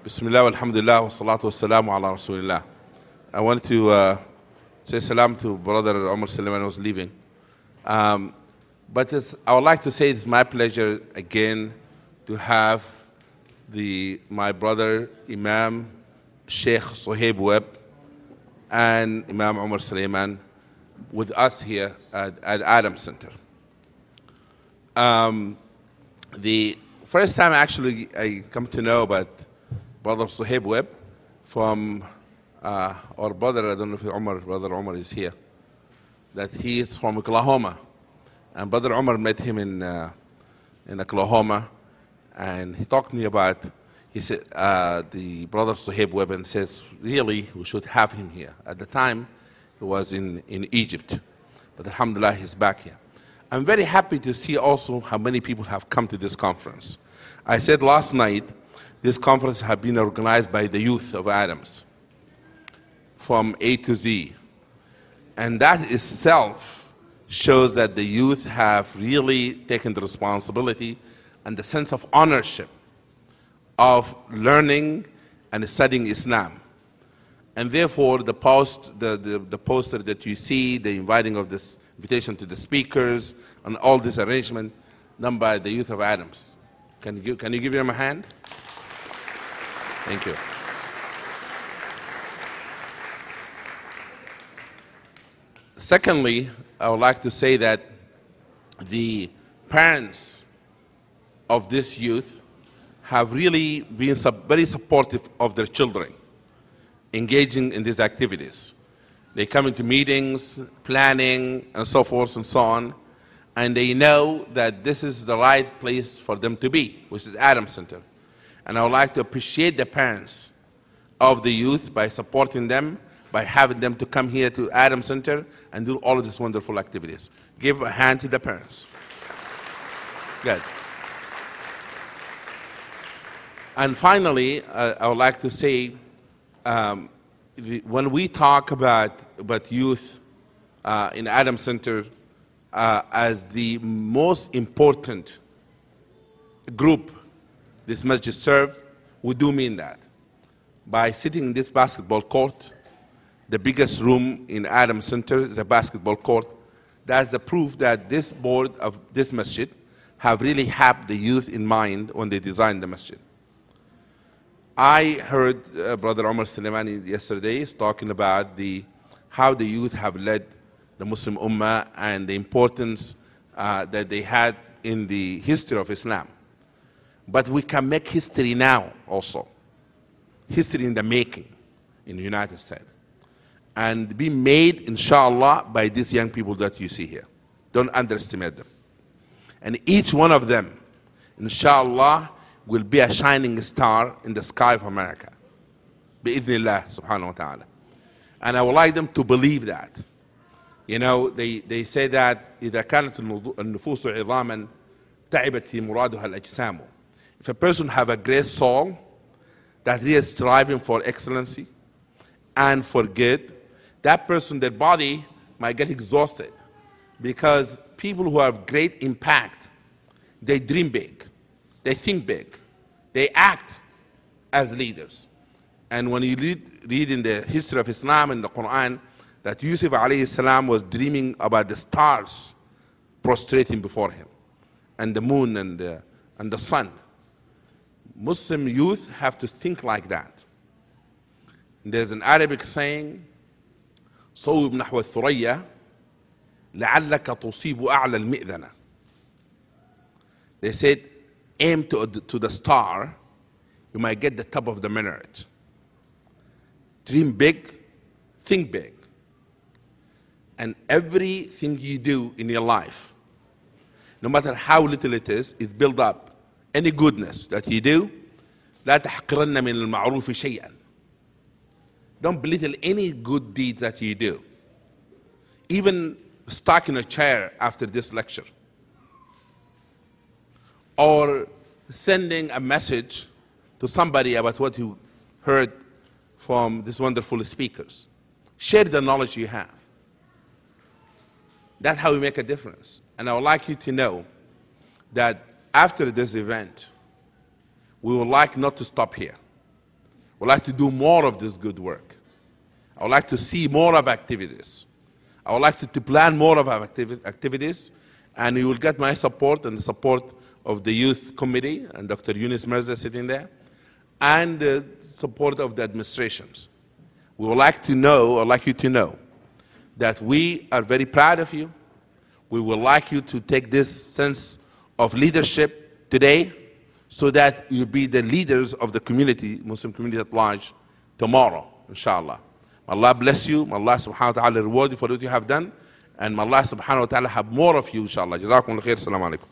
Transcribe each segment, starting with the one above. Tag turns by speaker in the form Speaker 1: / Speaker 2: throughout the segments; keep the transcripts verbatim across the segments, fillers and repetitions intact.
Speaker 1: Bismillah, alhamdulillah, wa salatu wa salamu ala rasulillah. I wanted to uh, say salam to brother Omar Suleiman who was leaving. Um, but it's, I would like to say it's my pleasure again to have the, my brother Imam Sheikh Suhaib Webb and Imam Omar Suleiman with us here at, at Adams Center. Um, the first time actually I come to know about Brother Suhaib Webb from uh, our brother, I don't know if Omar, Brother Omar is here, that he is from Oklahoma. And Brother Omar met him in, uh, in Oklahoma, and he talked to me about, he said, uh, the Brother Suhaib Webb, and says, really, we should have him here. At the time, he was in, in Egypt, but alhamdulillah, he's back here. I'm very happy to see also how many people have come to this conference. I said last night, this conference has been organized by the youth of Adams from A to Z. And that itself shows that the youth have really taken the responsibility and the sense of ownership of learning and studying Islam. And therefore, the, post, the, the, the poster that you see, the inviting of this invitation to the speakers, and all this arrangement done by the youth of Adams. Can you, can you give them a hand? Thank you. Secondly, I would like to say that the parents of this youth have really been sub very supportive of their children engaging in these activities. They come into meetings, planning, and so forth and so on, and they know that this is the right place for them to be, which is Adams Center. And I would like to appreciate the parents of the youth by supporting them, by having them to come here to Adams Center and do all of these wonderful activities. Give a hand to the parents. Good. And finally, uh, I would like to say, um, the, when we talk about, about youth uh, in Adams Center uh, as the most important group this masjid served, we do mean that. By sitting in this basketball court, the biggest room in Adams Center is a basketball court, that's the proof that this board of this masjid have really had the youth in mind when they designed the masjid. I heard uh, Brother Omar Suleimani yesterday talking about the, how the youth have led the Muslim Ummah and the importance uh, that they had in the history of Islam. But we can make history now also. History in the making in the United States. And be made, inshallah, by these young people that you see here. Don't underestimate them. And each one of them, inshallah, will be a shining star in the sky of America. Bi-idhnillah, subhanahu wa ta'ala. And I would like them to believe that. You know, they, they say that إذا كانت النفوس عظاما تعبت في مرادها الأجسام. If a person have a great soul that he is striving for excellency and for good, that person, their body might get exhausted because people who have great impact, they dream big, they think big, they act as leaders. And when you read, read in the history of Islam in the Quran that Yusuf alayhi salam was dreaming about the stars prostrating before him and the moon and the, and the sun. Muslim youth have to think like that. There's an Arabic saying, صوب نحو الثريا لعلك تصيب أعلى المئذنة. They said, aim to, to the star, you might get the top of the minaret. Dream big, think big. And everything you do in your life, no matter how little it is, is built up. Any goodness that you do, لا تحقرن من المعروف شيئا. Don't belittle any good deed that you do. Even stuck in a chair after this lecture. Or sending a message to somebody about what you heard from these wonderful speakers. Share the knowledge you have. That's how we make a difference. And I would like you to know that after this event, we would like not to stop here. would like to do more of this good work. I would like to see more of activities. I would like to, to plan more of activi- activities, and you will get my support and the support of the youth committee and Doctor Yunus Mirza sitting there, and the support of the administrations. We would like to know, or like you to know, that we are very proud of you. We would like you to take this sense of leadership today so that you be the leaders of the community, Muslim community at large, tomorrow, inshallah. May Allah bless you. May Allah subhanahu wa ta'ala reward you for what you have done. And may Allah subhanahu wa ta'ala have more of you, inshallah. Jazakum khair. Assalamu alaikum.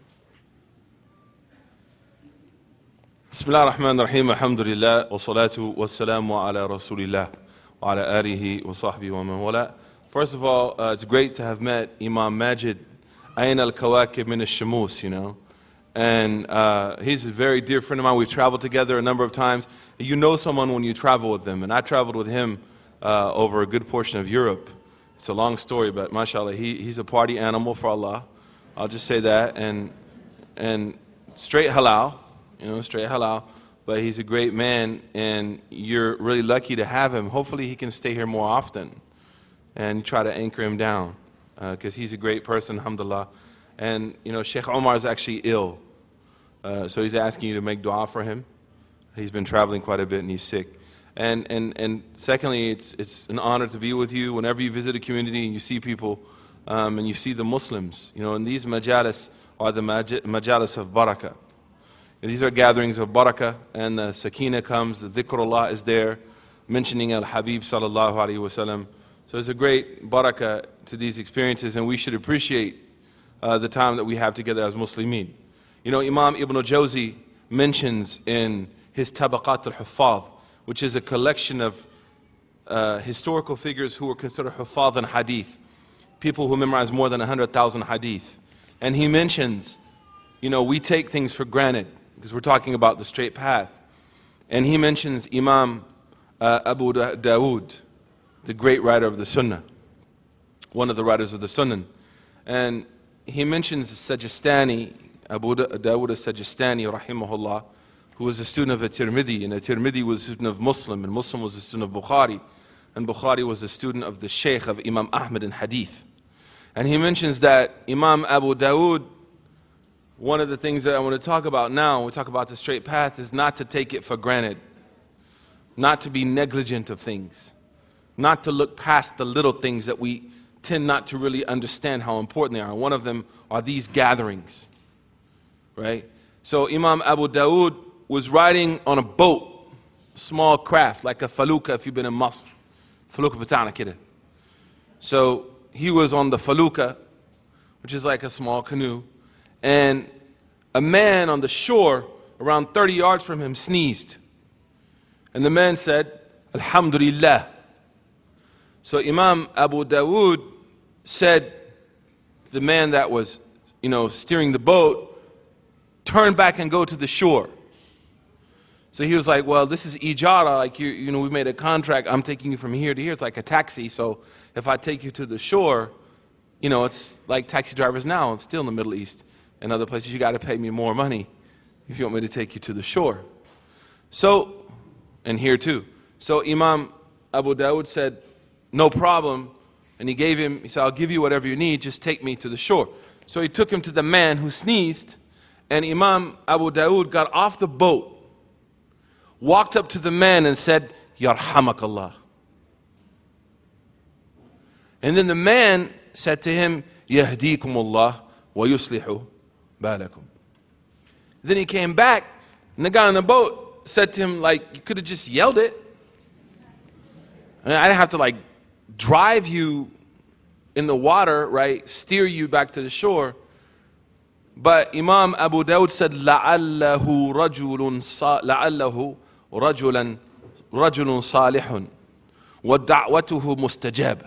Speaker 2: Bismillah ar-Rahman ar-Rahim. Alhamdulillah. Wa salatu wa salamu ala rasulillah. Wa ala alihi wa sahbihi wa man wala. First of all, uh, it's great to have met Imam Majid Ayn al-Kawakib min al-Shamus, you know. And uh, he's a very dear friend of mine. We've traveled together a number of times. You know someone when you travel with them. And I traveled with him uh, over a good portion of Europe. It's a long story, but mashallah, he, he's a party animal for Allah. I'll just say that. And, and straight halal, you know, straight halal. But he's a great man, and you're really lucky to have him. Hopefully he can stay here more often and try to anchor him down, because uh, he's a great person, alhamdulillah. And, you know, Sheikh Omar is actually ill, uh, so he's asking you to make dua for him. He's been traveling quite a bit, and he's sick. And, and, and secondly, it's, it's an honor to be with you. Whenever you visit a community and you see people, um, and you see the Muslims, you know, and these majalis are the majalis of barakah. And these are gatherings of barakah, and the sakina comes, the dhikrullah is there, mentioning al-Habib sallallahu alayhi wa sallam. So it's a great barakah to these experiences, and we should appreciate uh, the time that we have together as Muslimin. You know, Imam Ibn Jawzi mentions in his Tabaqat al-Huffaz, which is a collection of uh, historical figures who were considered Huffaz and Hadith, people who memorize more than one hundred thousand Hadith. And he mentions, you know, we take things for granted, because we're talking about the straight path. And he mentions Imam uh, Abu Dawood, the great writer of the Sunnah, one of the writers of the Sunnah. And he mentions Sajistani, Abu Dawood al-Sajistani, rahimahullah, who was a student of At-Tirmidhi, and At-Tirmidhi was a student of Muslim, and Muslim was a student of Bukhari, and Bukhari was a student of the Shaykh of Imam Ahmad in Hadith. And he mentions that Imam Abu Dawood, one of the things that I want to talk about now, when we talk about the straight path, is not to take it for granted, not to be negligent of things, not to look past the little things that we tend not to really understand how important they are. One of them are these gatherings, right? So Imam Abu Dawood was riding on a boat, small craft, like a faluka if you've been in Masr. Faluka batana kida. So he was on the faluka, which is like a small canoe, and a man on the shore around thirty yards from him sneezed. And the man said, Alhamdulillah. So Imam Abu Dawood said to the man that was, you know, steering the boat, turn back and go to the shore. So he was like, well, this is ijara, like, you, you know, we made a contract, I'm taking you from here to here, it's like a taxi, so if I take you to the shore, you know, it's like taxi drivers now, it's still in the Middle East and other places, you got to pay me more money if you want me to take you to the shore. So, and here too. So Imam Abu Dawood said, no problem, and he gave him, he said, I'll give you whatever you need, just take me to the shore. So he took him to the man who sneezed, and Imam Abu Dawood got off the boat, walked up to the man and said, Yarhamakallah. And then the man said to him, Yahdikumullah wa yuslihu balakum. Then he came back, and the guy on the boat said to him, like, you could have just yelled it. I mean, I didn't have to like drive you in the water, right, steer you back to the shore. But Imam Abu Dawud said, لَعَلَّهُ رَجُلٌ لَعَلَّهُ رَجُلًا رَجُلٌ صَالِحٌ وَدَعْوَتُهُ مُسْتَجَابًا.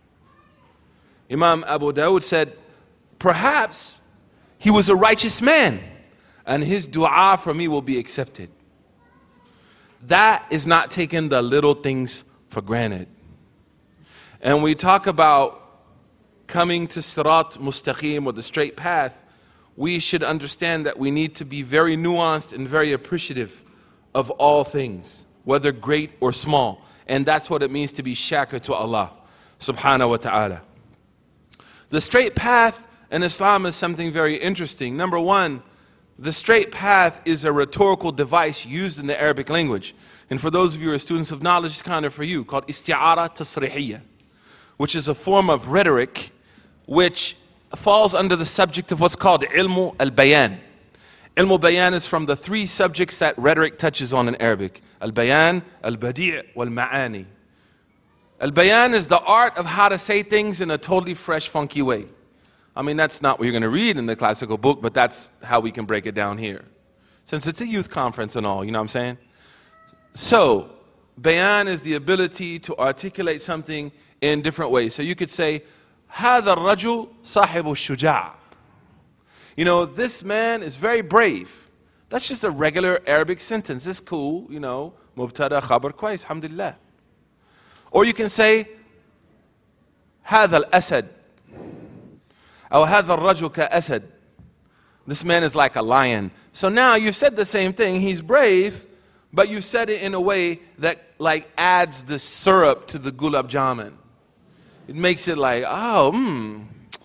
Speaker 2: Imam Abu Dawud said, perhaps he was a righteous man, and his dua for me will be accepted. That is not taking the little things for granted. And we talk about coming to Sirat Mustaqim, or the straight path, we should understand that we need to be very nuanced and very appreciative of all things. whether great or small. And that's what it means to be shakir to Allah subhanahu wa ta'ala. The straight path in Islam is something very interesting. Number one, the straight path is a rhetorical device used in the Arabic language. And for those of you who are students of knowledge, it's kind of for you, called isti'ara tasrihiyya, which is a form of rhetoric which falls under the subject of what's called ilmu al-bayan. Ilmu al-bayan is from the three subjects that rhetoric touches on in Arabic. Al-bayan, al-badi' wal-ma'ani. Al-bayan is the art of how to say things in a totally fresh, funky way. I mean, that's not what you're going to read in the classical book, but that's how we can break it down here. Since it's a youth conference and all, you know what I'm saying? So, bayan is the ability to articulate something in different ways. So you could say, هذا الرجل صاحب الشجاع. You know, this man is very brave. That's just a regular Arabic sentence. It's cool, you know. مبتدا خبر كويس, alhamdulillah. Or you can say, هذا الأسد. أو هذا الرجل كأسد. This man is like a lion. So now you said the same thing. He's brave, but you said it in a way that like adds the syrup to the gulab jamun. It makes it like, oh, mmm,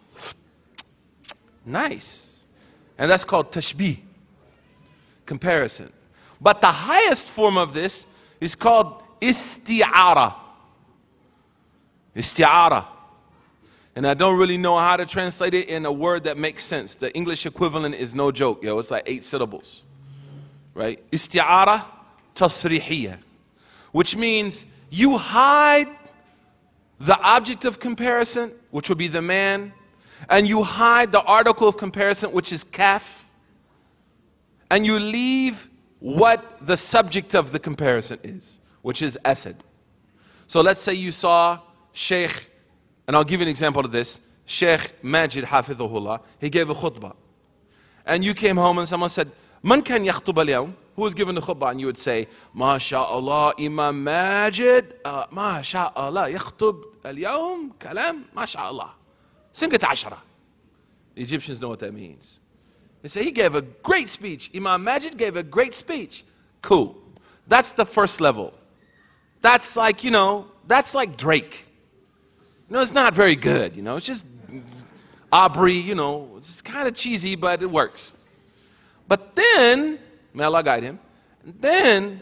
Speaker 2: nice. And that's called tashbih, comparison. But the highest form of this is called isti'ara. Isti'ara. And I don't really know how to translate it in a word that makes sense. The English equivalent is no joke, yo. It's like eight syllables, right? Isti'ara tasrihiyya, which means you hide the object of comparison, which would be the man, and you hide the article of comparison, which is kaf, and you leave what the subject of the comparison is, which is asad. So let's say you saw Sheikh, and I'll give you an example of this, Sheikh Majid Hafidhullah, he gave a khutbah. And you came home and someone said, Man kan yakhtuba al-yawm? Who was given the khutbah? And you would say, MashaAllah, Imam Majid, uh, MashaAllah, yakhtub al-yawm, kalam, MashaAllah. Singat ashara. The Egyptians know what that means. They say, he gave a great speech. Imam Majid gave a great speech. Cool. That's the first level. That's like, you know, that's like Drake. You know, it's not very good, you know. It's just Aubrey, you know. It's kind of cheesy, but it works. But then, may Allah guide him, then,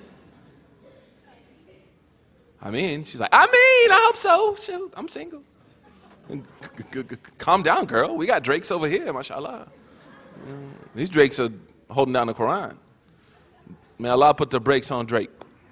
Speaker 2: I mean, she's like, I mean, I hope so. Shoot, I'm single. Calm down, girl. We got Drakes over here, mashallah. These Drakes are holding down the Quran. May Allah put the brakes on Drake.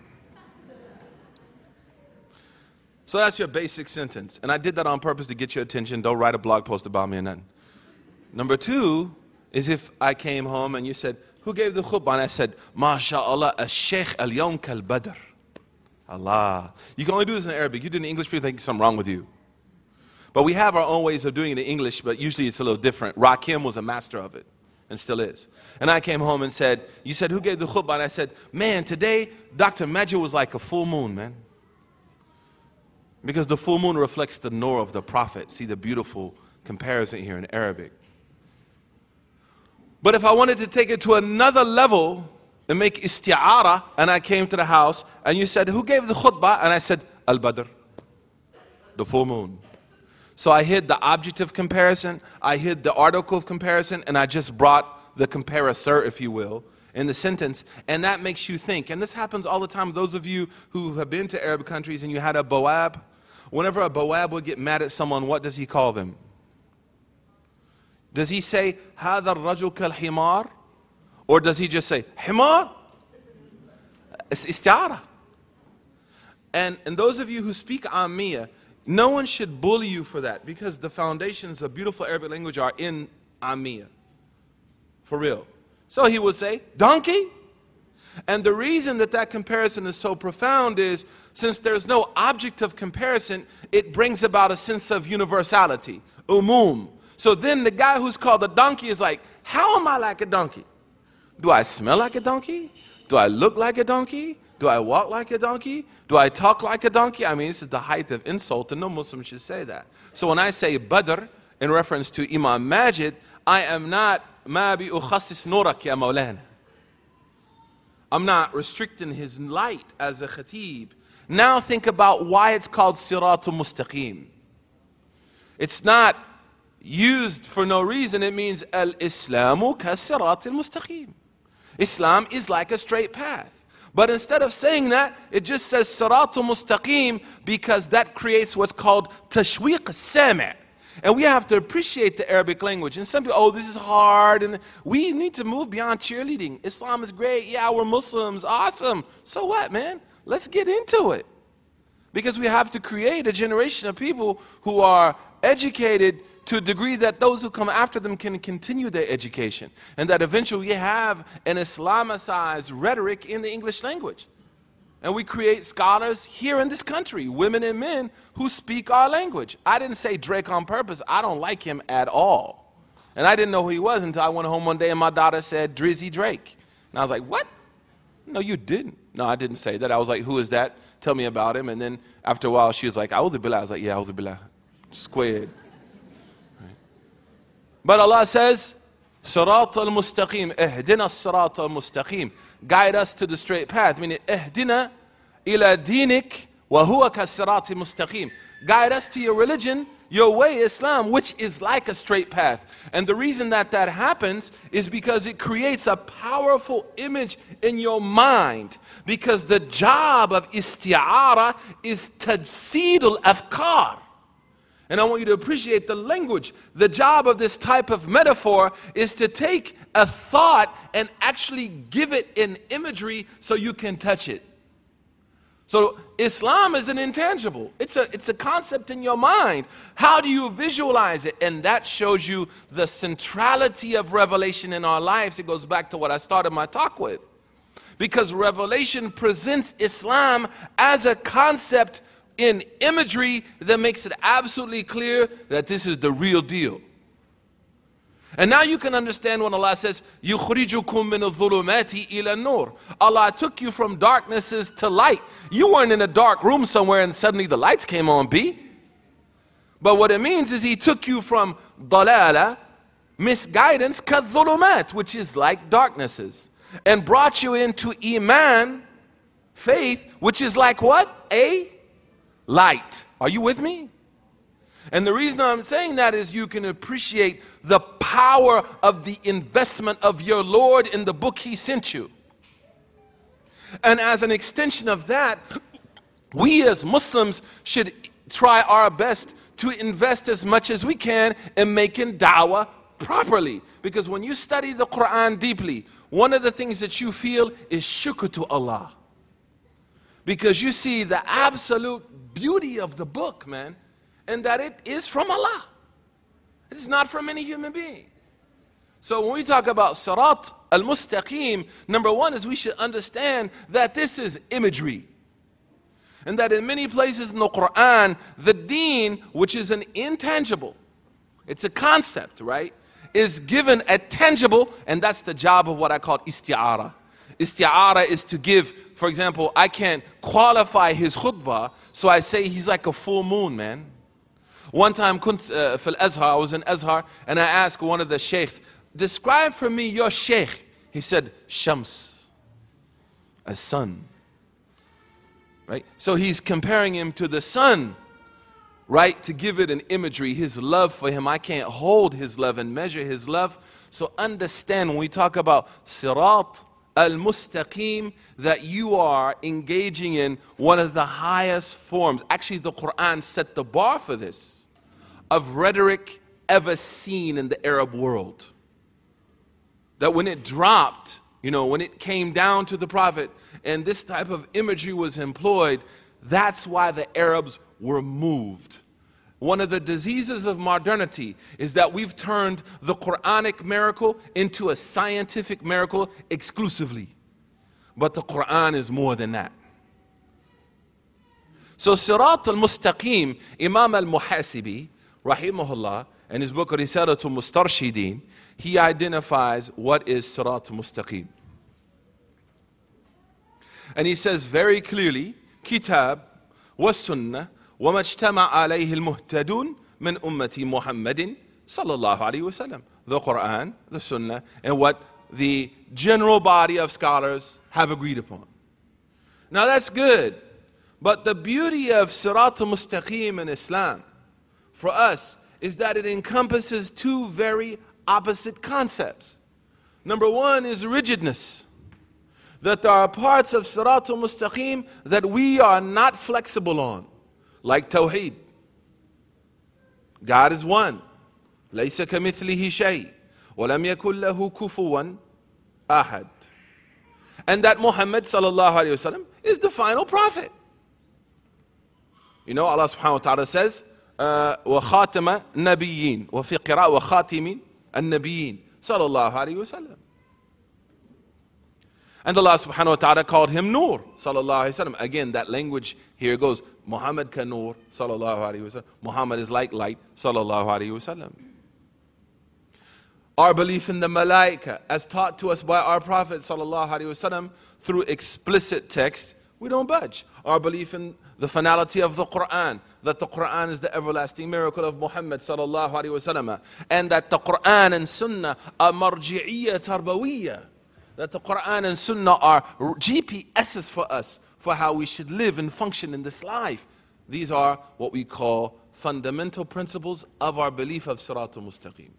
Speaker 2: So that's your basic sentence. And I did that on purpose to get your attention. Don't write a blog post about me or nothing. Number two is if I came home and you said, who gave the khutbah? And I said, MashaAllah, al-Sheikh al-Yawm kal-Badr. Allah. You can only do this in Arabic. You do it in English, people think something wrong with you. But we have our own ways of doing it in English, but usually it's a little different. Rakim was a master of it, and still is. And I came home and said, you said, who gave the khutbah? And I said, man, today, Doctor Majid was like a full moon, man. Because the full moon reflects the nur of the Prophet. See the beautiful comparison here in Arabic. But if I wanted to take it to another level and make isti'ara, and I came to the house, and you said, who gave the khutbah? And I said, Al-Badr, the full moon. So I hid the object of comparison, I hid the article of comparison, and I just brought the comparisor, if you will, in the sentence, and that makes you think. And this happens all the time. Those of you who have been to Arab countries and you had a bawab, whenever a bawab would get mad at someone, what does he call them? Does he say, هذا الرجل كالحمار? Or does he just say, حمار? It's isti'ara. And, and those of you who speak Ammiya, no one should bully you for that, because the foundations of beautiful Arabic language are in Ammiya. For real. So he would say, donkey? And the reason that that comparison is so profound is, since there's no object of comparison, it brings about a sense of universality, umum. So then the guy who's called a donkey is like, how am I like a donkey? Do I smell like a donkey? Do I look like a donkey? Do I walk like a donkey? Do I talk like a donkey? I mean, this is the height of insult, and no Muslim should say that. So when I say Badr, in reference to Imam Majid, I am not, ما بأخصص نورك يا مولانا. I'm not restricting his light as a khatib. Now think about why it's called Siratul Mustaqim. It's not used for no reason. It means Al-Islamu ka-Siratul Mustaqim. Islam is like a straight path. But instead of saying that, it just says Siratul Mustaqim because that creates what's called Tashwiq al-Sami'. And we have to appreciate the Arabic language. And some people, oh, this is hard. And we need to move beyond cheerleading. Islam is great. Yeah, we're Muslims. Awesome. So what, man? Let's get into it. Because we have to create a generation of people who are educated to a degree that those who come after them can continue their education. And that eventually we have an Islamicized rhetoric in the English language. And we create scholars here in this country, women and men, who speak our language. I didn't say Drake on purpose. I don't like him at all. And I didn't know who he was until I went home one day and my daughter said, Drizzy Drake. And I was like, what? No, you didn't. No, I didn't say that. I was like, who is that? Tell me about him. And then after a while, she was like, A'udhu Billah. I was like, yeah, A'udhu Billah. Squared. Right. But Allah says, Sirat al-Mustaqim, Ihdina Sirat al-Mustaqim. Guide us to the straight path. Meaning, Ihdina ila dinik wa huwa ka sirat al-Mustaqim. Guide us to your religion, your way, Islam, which is like a straight path. And the reason that that happens is because it creates a powerful image in your mind. Because the job of isti'ara is tajseed al-afkar. And I want you to appreciate the language. The job of this type of metaphor is to take a thought and actually give it an imagery so you can touch it. So Islam is an intangible. It's a, it's a concept in your mind. How do you visualize it? And that shows you the centrality of revelation in our lives. It goes back to what I started my talk with. Because revelation presents Islam as a concept in imagery that makes it absolutely clear that this is the real deal. And now you can understand when Allah says, يُخْرِجُكُم مِّنَ الظُّلُمَاتِ إِلَى النُّورِ. Allah took you from darknesses to light. You weren't in a dark room somewhere and suddenly the lights came on, B. But what it means is He took you from dalala, misguidance, كَالظُّلُمَات, which is like darknesses, and brought you into iman, faith, which is like what? A light. Are you with me? And the reason I'm saying that is you can appreciate the power of the investment of your Lord in the book He sent you. And as an extension of that, we as Muslims should try our best to invest as much as we can in making da'wah properly. Because when you study the Quran deeply, one of the things that you feel is shukr to Allah. Because you see the absolute beauty of the book, man. And that it is from Allah. It's not from any human being. So when we talk about Sirat al-Mustaqim, number one is we should understand that this is imagery. And that in many places in the Quran, the deen, which is an intangible, it's a concept, right, is given a tangible, and that's the job of what I call isti'ara. Isti'ara is to give, for example, I can't qualify his khutbah, so I say he's like a full moon, man. One time, kunt, uh, fil Azhar, I was in Azhar, and I asked one of the sheikhs, describe for me your sheikh. He said, Shams, a sun. Right? So he's comparing him to the sun, right? To give it an imagery, his love for him. I can't hold his love and measure his love. So understand when we talk about Sirat al-Mustaqim, that you are engaging in one of the highest forms. Actually, the Quran set the bar for this, of rhetoric ever seen in the Arab world. That when it dropped, you know, when it came down to the Prophet and this type of imagery was employed, that's why the Arabs were moved. One of the diseases of modernity is that we've turned the Quranic miracle into a scientific miracle exclusively. But the Quran is more than that. So Sirat al-Mustaqim, Imam al-Muhasibi, rahimahullah, in his book Risalatul Mustarshideen, he identifies what is Sirat al-Mustaqim. And he says very clearly, Kitab wa Sunnah wa majtama alayhi al-muhtadun min ummati Muhammadin sallallahu alayhi wa sallam. The Quran, the Sunnah, and what the general body of scholars have agreed upon. Now that's good, but the beauty of Sirat al-Mustaqim in Islam for us is that it encompasses two very opposite concepts. Number one is rigidness, that there are parts of Sirat al-Mustaqim that we are not flexible on, like Tawheed. God is one. لَيْسَ كَمِثْلِهِ شَيْءٍ وَلَمْ يَكُنْ لَهُ كُفُوًا أَحَدٌ. And that Muhammad sallallahu alayhi wa sallam is the final prophet. You know, Allah subhanahu wa ta'ala says, وَخَاتَمَ نَبِيِّينَ وَفِي قِرَاءَ وَخَاتِمِ النَّبِيِّينَ صلى الله عليه وسلم. And Allah subhanahu wa ta'ala called him Nur sallallahu alayhi wa sallam. Again, that language here goes, Muhammad ka Nur sallallahu alayhi wa sallam. Muhammad is like light sallallahu alayhi wa sallam. Our belief in the Malaika, as taught to us by our Prophet sallallahu alayhi wa sallam through explicit text, we don't budge. Our belief in the finality of the Quran, that the Quran is the everlasting miracle of Muhammad sallallahu alayhi wa sallam, and that the Quran and Sunnah are marji'iyya tarbawiyya, that the Quran and Sunnah are G P S's for us, for how we should live and function in this life. These are what we call fundamental principles of our belief of Sirat al-Mustaqim.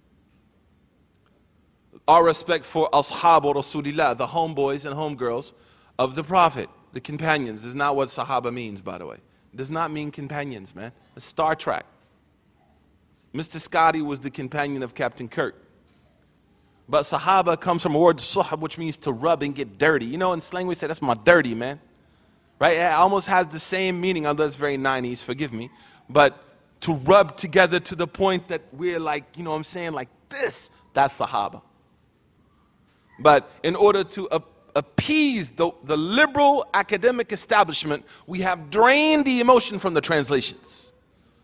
Speaker 2: Our respect for Ashabu Rasulillah, the homeboys and homegirls of the Prophet, the companions, is not what Sahaba means, by the way. It does not mean companions, man. It's Star Trek. Mister Scotty was the companion of Captain Kirk. But Sahaba comes from a word suhab, which means to rub and get dirty. You know, in slang we say, that's my dirty, man. Right? It almost has the same meaning, although it's very nineties, forgive me. But to rub together to the point that we're like, you know what I'm saying, like this, that's Sahaba. But in order to ap- appease the, the liberal academic establishment, we have drained the emotion from the translations.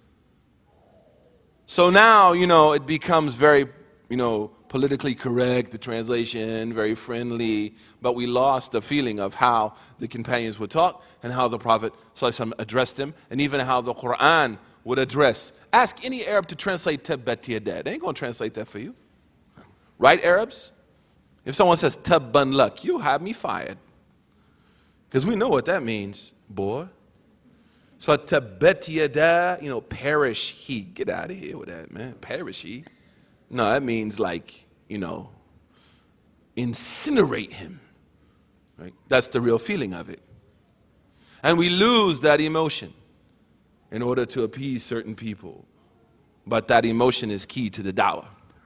Speaker 2: So now, you know, it becomes very, you know, politically correct, the translation, very friendly, but we lost the feeling of how the companions would talk and how the Prophet ﷺ addressed them, and even how the Quran would address. Ask any Arab to translate Tabbat Yadah. They ain't going to translate that for you. Right, Arabs? If someone says Tabban Lak, you'll have me fired. Because we know what that means, boy. So Tabbat Yadah, you know, perish he. Get out of here with that, man. Perish he. No, that means like, you know, incinerate him. Right? That's the real feeling of it. And we lose that emotion in order to appease certain people. But that emotion is key to the da'wah.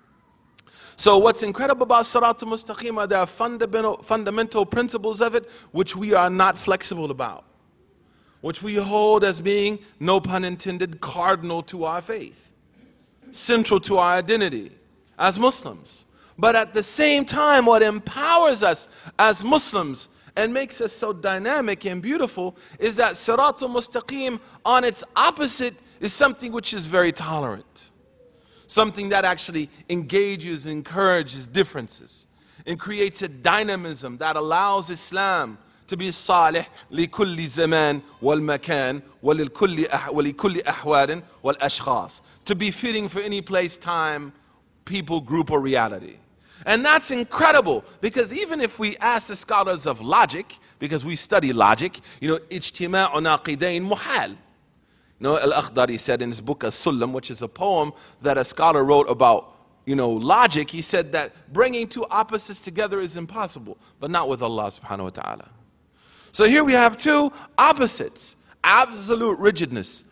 Speaker 2: So what's incredible about Sirat al-Mustaqim are there are fundamental, fundamental principles of it which we are not flexible about, which we hold as being, no pun intended, cardinal to our faith, central to our identity as Muslims. But at the same time, what empowers us as Muslims and makes us so dynamic and beautiful is that Sirat al-Mustaqim on its opposite is something which is very tolerant. Something that actually engages and encourages differences and creates a dynamism that allows Islam to be salih لكل زمان والمكان ولكل ولكل أحوال والأشخاص, to be fitting for any place, time, people, group, or reality. And that's incredible, because even if we ask the scholars of logic, because we study logic, you know, اجتماع ناقدين محال. You know, Al-Akhdari said in his book As-Sulam, which is a poem that a scholar wrote about, you know, logic, he said that bringing two opposites together is impossible, but not with Allah subhanahu wa ta'ala. So here we have two opposites, absolute rigidness.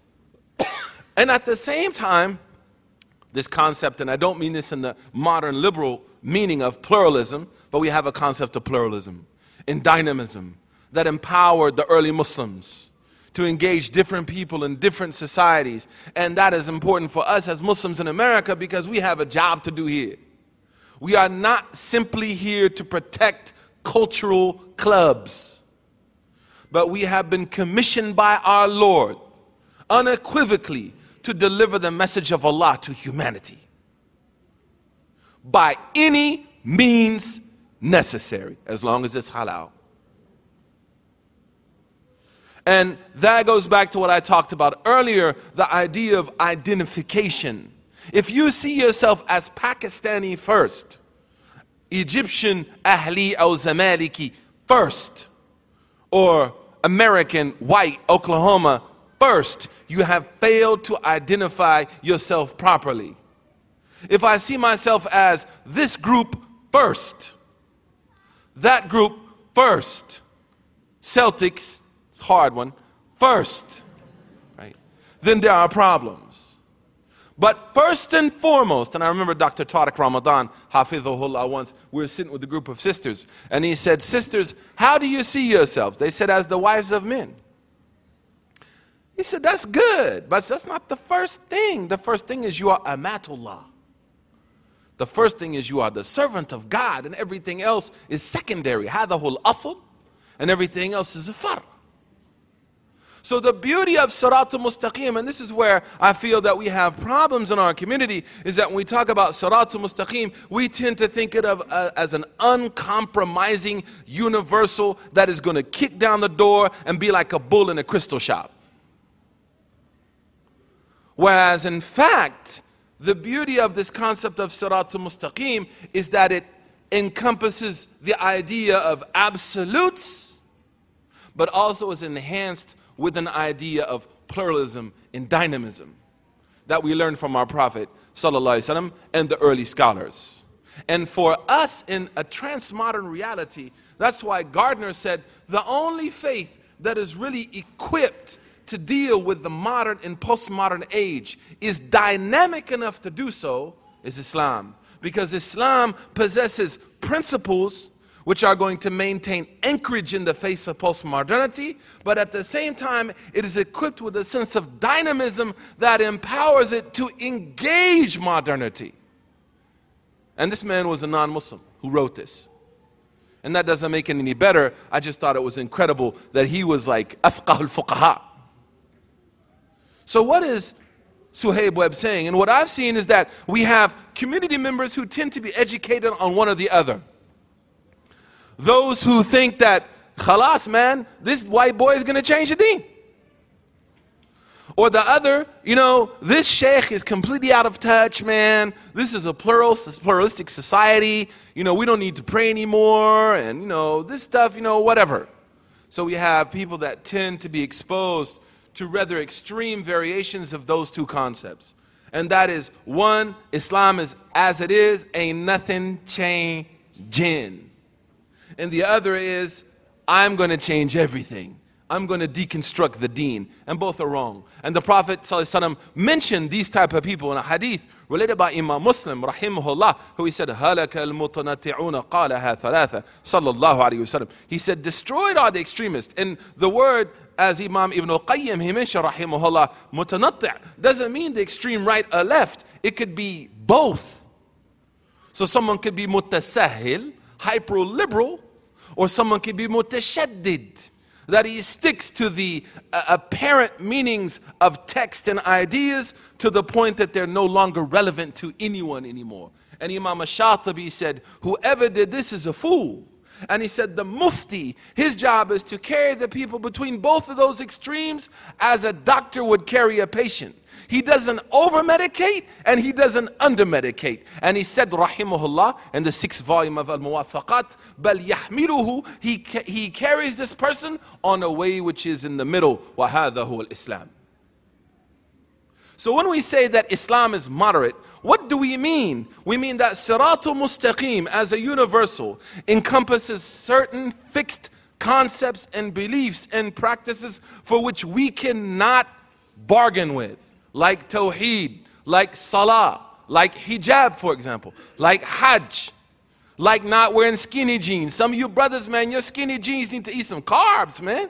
Speaker 2: And at the same time, this concept, and I don't mean this in the modern liberal meaning of pluralism, but we have a concept of pluralism and dynamism that empowered the early Muslims to engage different people in different societies. And that is important for us as Muslims in America because we have a job to do here. We are not simply here to protect cultural clubs, but we have been commissioned by our Lord unequivocally to deliver the message of Allah to humanity by any means necessary, as long as it's halal. And that goes back to what I talked about earlier, the idea of identification. If you see yourself as Pakistani first, Egyptian Ahli or Zamaliki first, or American white Oklahoma first, you have failed to identify yourself properly. If I see myself as this group first, that group first, Celtics, it's a hard one, first, right? Then there are problems. But first and foremost, and I remember Doctor Tariq Ramadan, Hafizahullah, once, we were sitting with a group of sisters, and he said, sisters, how do you see yourselves? They said, as the wives of men. He said, that's good, but that's not the first thing. The first thing is you are Amatullah. The first thing is you are the servant of God, and everything else is secondary. Hadahul asl, and everything else is a far. So the beauty of Siratul Mustaqim, and this is where I feel that we have problems in our community, is that when we talk about Siratul Mustaqim, we tend to think it of uh, as an uncompromising universal that is going to kick down the door and be like a bull in a crystal shop. Whereas in fact, the beauty of this concept of Siratul Mustaqim is that it encompasses the idea of absolutes, but also is enhanced with an idea of pluralism and dynamism that we learned from our Prophet Sallallahu Alaihi Wasallam and the early scholars. And for us in a transmodern reality, that's why Gardner said the only faith that is really equipped to deal with the modern and postmodern age is dynamic enough to do so is Islam. Because Islam possesses principles which are going to maintain anchorage in the face of postmodernity, but at the same time, it is equipped with a sense of dynamism that empowers it to engage modernity. And this man was a non-Muslim who wrote this. And that doesn't make it any better. I just thought it was incredible that he was like afqah al-fuqaha. So what is Suhaib Webb saying? And what I've seen is that we have community members who tend to be educated on one or the other. Those who think that, khalas man, this white boy is going to change the deen. Or the other, you know, this sheikh is completely out of touch, man. This is a plural, pluralistic society. You know, we don't need to pray anymore. And, you know, this stuff, you know, whatever. So we have people that tend to be exposed to rather extreme variations of those two concepts. And that is, one, Islam is as it is, ain't nothing changing. And the other is, I'm going to change everything. I'm going to deconstruct the deen. And both are wrong. And the Prophet ﷺ mentioned these type of people in a hadith related by Imam Muslim, rahimahullah, who he said, هَلَكَ الْمُتَنَطِعُونَ قَالَهَا ثَلَاثَ sallallahu alayhi wasallam. He said, destroyed are the extremists. And the word, as Imam Ibn al-Qayyim, he mentioned, rahimahullah, mutanatti' doesn't mean the extreme right or left. It could be both. So someone could be mutasahil, hyper-liberal, or someone could be mutashaddid, that he sticks to the uh, apparent meanings of text and ideas to the point that they're no longer relevant to anyone anymore. And Imam Ash-Shatibi said, whoever did this is a fool. And he said the mufti, his job is to carry the people between both of those extremes as a doctor would carry a patient. He doesn't over-medicate and he doesn't under-medicate. And he said, rahimahullah, in the sixth volume of Al-Muwafaqat, bal yahmiluhu, he, he carries this person on a way which is in the middle. وَهَذَا هُوَ الْإِسْلَامِ. So when we say that Islam is moderate, what do we mean? We mean that Siratul Mustaqim as a universal encompasses certain fixed concepts and beliefs and practices for which we cannot bargain with. Like Tawheed, like Salah, like Hijab, for example, like Hajj, like not wearing skinny jeans. Some of you brothers, man, your skinny jeans need to eat some carbs, man.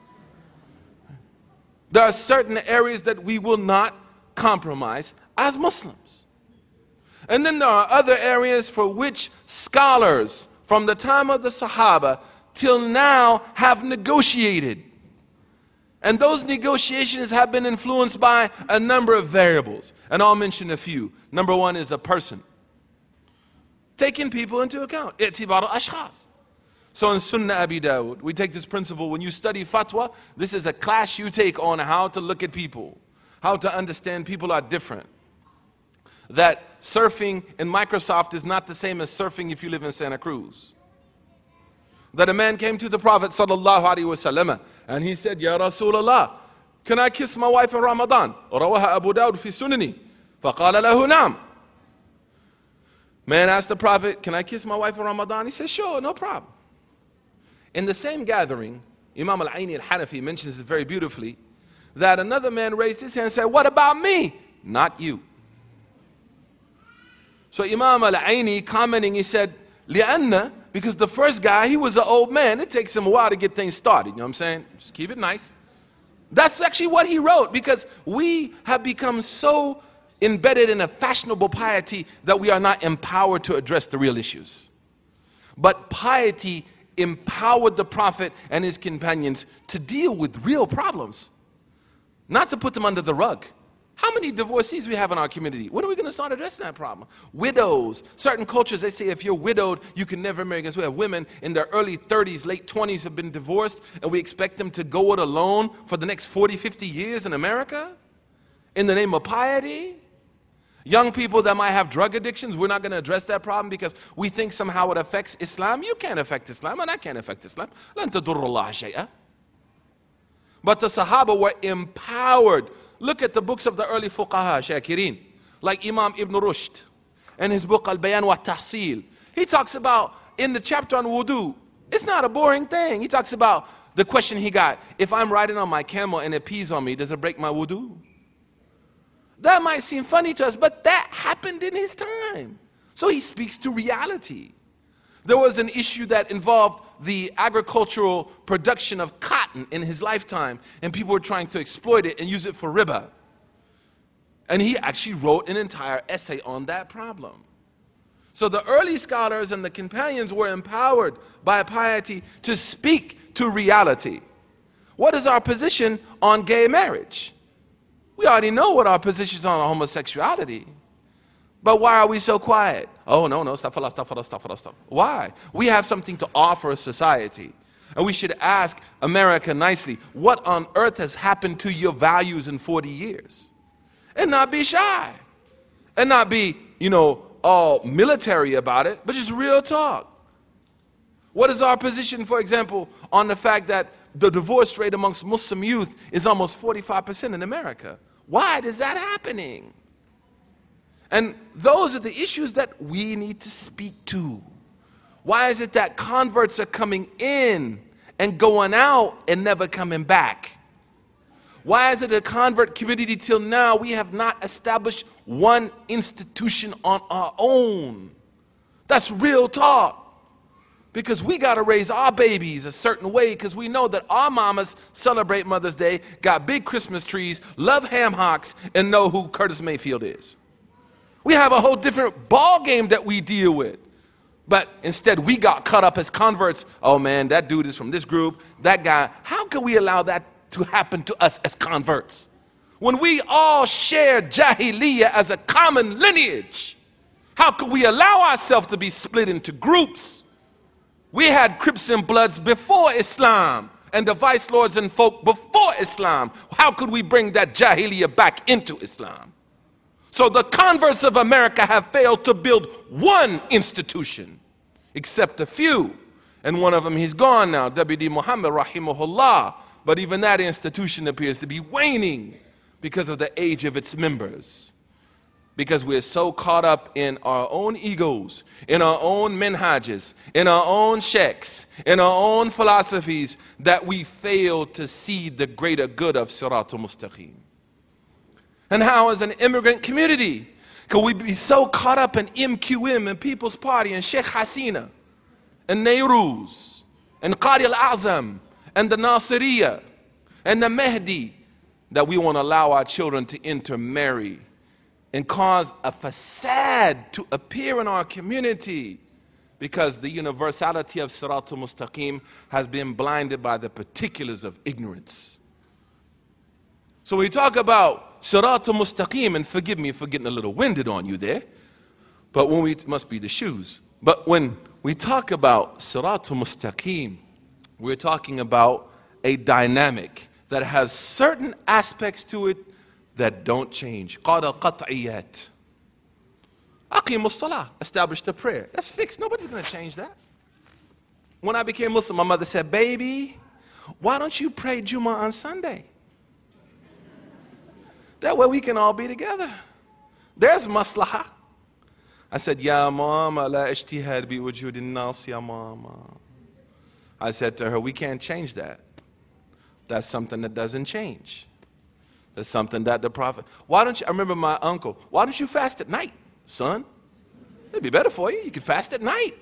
Speaker 2: There are certain areas that we will not compromise as Muslims. And then there are other areas for which scholars from the time of the Sahaba till now have negotiated. And those negotiations have been influenced by a number of variables. And I'll mention a few. Number one is a person. Taking people into account. I'tibar al-ashkhas. So in Sunnah Abi Dawud, we take this principle. When you study fatwa, this is a class you take on how to look at people. How to understand people are different. that surfing in Microsoft is not the same as surfing if you live in Santa Cruz. That a man came to the Prophet sallallahu alaihi wasallam and he said, Ya Rasulullah, can I kiss my wife in Ramadan? Rawaha Abu Dawud fi sunani. Faqala lahu na'am. Man asked the Prophet, can I kiss my wife in Ramadan? He said, sure, no problem. In the same gathering, Imam al-Aini al-Hanafi mentions it very beautifully, that another man raised his hand and said, what about me? Not you. So Imam al-Aini commenting, he said, li'anna, because the first guy, he was an old man. It takes him a while to get things started. You know what I'm saying? Just keep it nice. That's actually what he wrote, because we have become so embedded in a fashionable piety that we are not empowered to address the real issues. But piety empowered the Prophet and his companions to deal with real problems, not to put them under the rug. How many divorcees we have in our community? When are we going to start addressing that problem? Widows. Certain cultures, they say if you're widowed, you can never marry. Because we have women in their early thirties, late twenties have been divorced, and we expect them to go it alone for the next forty, fifty years in America in the name of piety. Young people that might have drug addictions, we're not going to address that problem because we think somehow it affects Islam. You can't affect Islam, and I can't affect Islam. لَن تَضُرُّ اللَّهَ شَيْئًا. But the Sahaba were empowered. Look at the books of the early fuqaha, shakirin, like Imam Ibn Rushd and his book Al-Bayan wa Tahsil. He talks about, in the chapter on wudu, it's not a boring thing. He talks about the question he got, if I'm riding on my camel and it pees on me, does it break my wudu? That might seem funny to us, but that happened in his time. So he speaks to reality. There was an issue that involved the agricultural production of cotton in his lifetime, and people were trying to exploit it and use it for riba. And he actually wrote an entire essay on that problem. So the early scholars and the companions were empowered by piety to speak to reality. What is our position on gay marriage? We already know what our position is on homosexuality. But why are we so quiet? Oh, no, no, astaghfirullah, astaghfirullah, astaghfirullah, astaghfirullah. Why? We have something to offer society. And we should ask America nicely, what on earth has happened to your values in forty years? And not be shy. And not be, you know, all military about it, but just real talk. What is our position, for example, on the fact that the divorce rate amongst Muslim youth is almost forty-five percent in America? Why is that happening? And those are the issues that we need to speak to. Why is it that converts are coming in and going out and never coming back? Why is it a convert community till now we have not established one institution on our own? That's real talk. Because we got to raise our babies a certain way, because we know that our mamas celebrate Mother's Day, got big Christmas trees, love ham hocks, and know who Curtis Mayfield is. We have a whole different ball game that we deal with. But instead we got caught up as converts. Oh man, that dude is from this group, that guy. How can we allow that to happen to us as converts? When we all share Jahiliyyah as a common lineage, how can we allow ourselves to be split into groups? We had Crips and Bloods before Islam, and the Vice Lords and folk before Islam. How could we bring that Jahiliyyah back into Islam? So the converts of America have failed to build one institution, except a few. And one of them, he's gone now, W D Muhammad rahimahullah. But even that institution appears to be waning because of the age of its members. Because we're so caught up in our own egos, in our own minhajes, in our own sheikhs, in our own philosophies, that we fail to see the greater good of Siratul Mustaqim. And how, as an immigrant community, could we be so caught up in M Q M and People's Party and Sheikh Hasina and Nairuz and Qadi al-Azam and the Nasiriyah and the Mahdi that we won't allow our children to intermarry and cause a facade to appear in our community because the universality of Siratul Mustaqim has been blinded by the particulars of ignorance. So when we talk about Siratul Mustaqim, and forgive me for getting a little winded on you there, but when we, it must be the shoes. But when we talk about Siratul Mustaqim, we're talking about a dynamic that has certain aspects to it that don't change. قَالَ الْقَطْعِيَّات. Aqim as-salah, establish the prayer. That's fixed. Nobody's going to change that. When I became Muslim, my mother said, baby, why don't you pray Jummah on Sunday? That way we can all be together. There's maslahah. I said, Ya mama, la ijtihad bi wujudin nas, ya mama. I said to her, we can't change that. That's something that doesn't change. That's something that the Prophet, why don't you, I remember my uncle, why don't you fast at night, son? It'd be better for you. You could fast at night.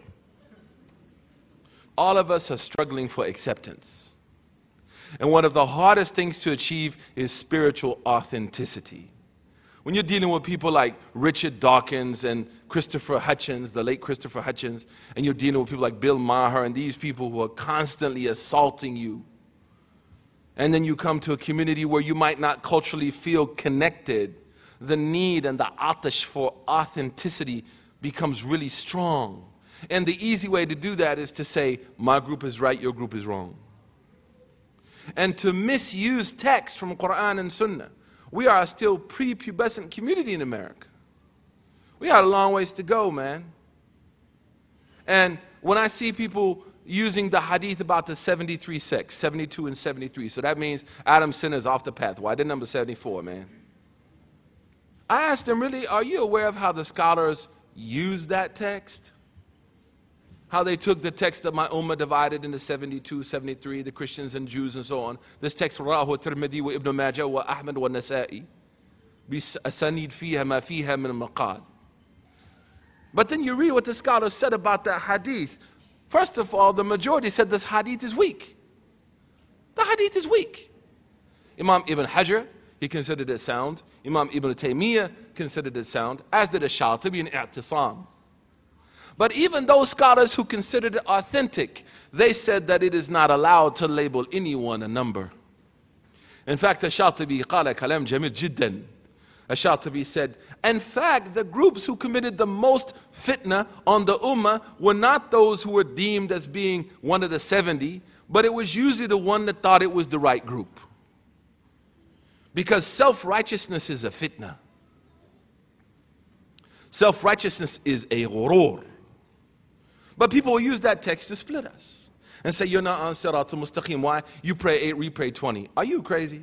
Speaker 2: All of us are struggling for acceptance. And one of the hardest things to achieve is spiritual authenticity. When you're dealing with people like Richard Dawkins and Christopher Hitchens, the late Christopher Hitchens, and you're dealing with people like Bill Maher and these people who are constantly assaulting you, and then you come to a community where you might not culturally feel connected, the need and the atash for authenticity becomes really strong. And the easy way to do that is to say, my group is right, your group is wrong. And to misuse text from Quran and Sunnah. We are still pre-pubescent community in America. We got a long ways to go, man. And when I see people using the hadith about the seventy-three sects, seventy-two and seventy-three, so that means Adam's sin is off the path. Why did number seventy-four, man? I asked them, really, are you aware of how the scholars use that text? How they took the text of my ummah divided into seventy-two, seventy-three, the Christians and Jews and so on. This text, Rawahu Tirmidhi wa Ibn Majah wa Ahmad wa Nasa'i. Bisanid fiha ma fiha min maqad. But then you read what the scholars said about that hadith. First of all, the majority said this hadith is weak. The hadith is weak. Imam Ibn Hajar, he considered it sound. Imam Ibn Taymiyyah considered it sound, as did Ash-Shatibi and I'tisam. But even those scholars who considered it authentic, they said that it is not allowed to label anyone a number. In fact, Ash-Shatibi قال كلام جميل جدا. Ash-Shatibi said, in fact, the groups who committed the most fitna on the ummah were not those who were deemed as being one of the seventy, but it was usually the one that thought it was the right group. Because self-righteousness is a fitna. Self-righteousness is a ghurur. But people will use that text to split us and say, you're not on Siratul Mustaqim. Why? You pray eight, we pray twenty. Are you crazy?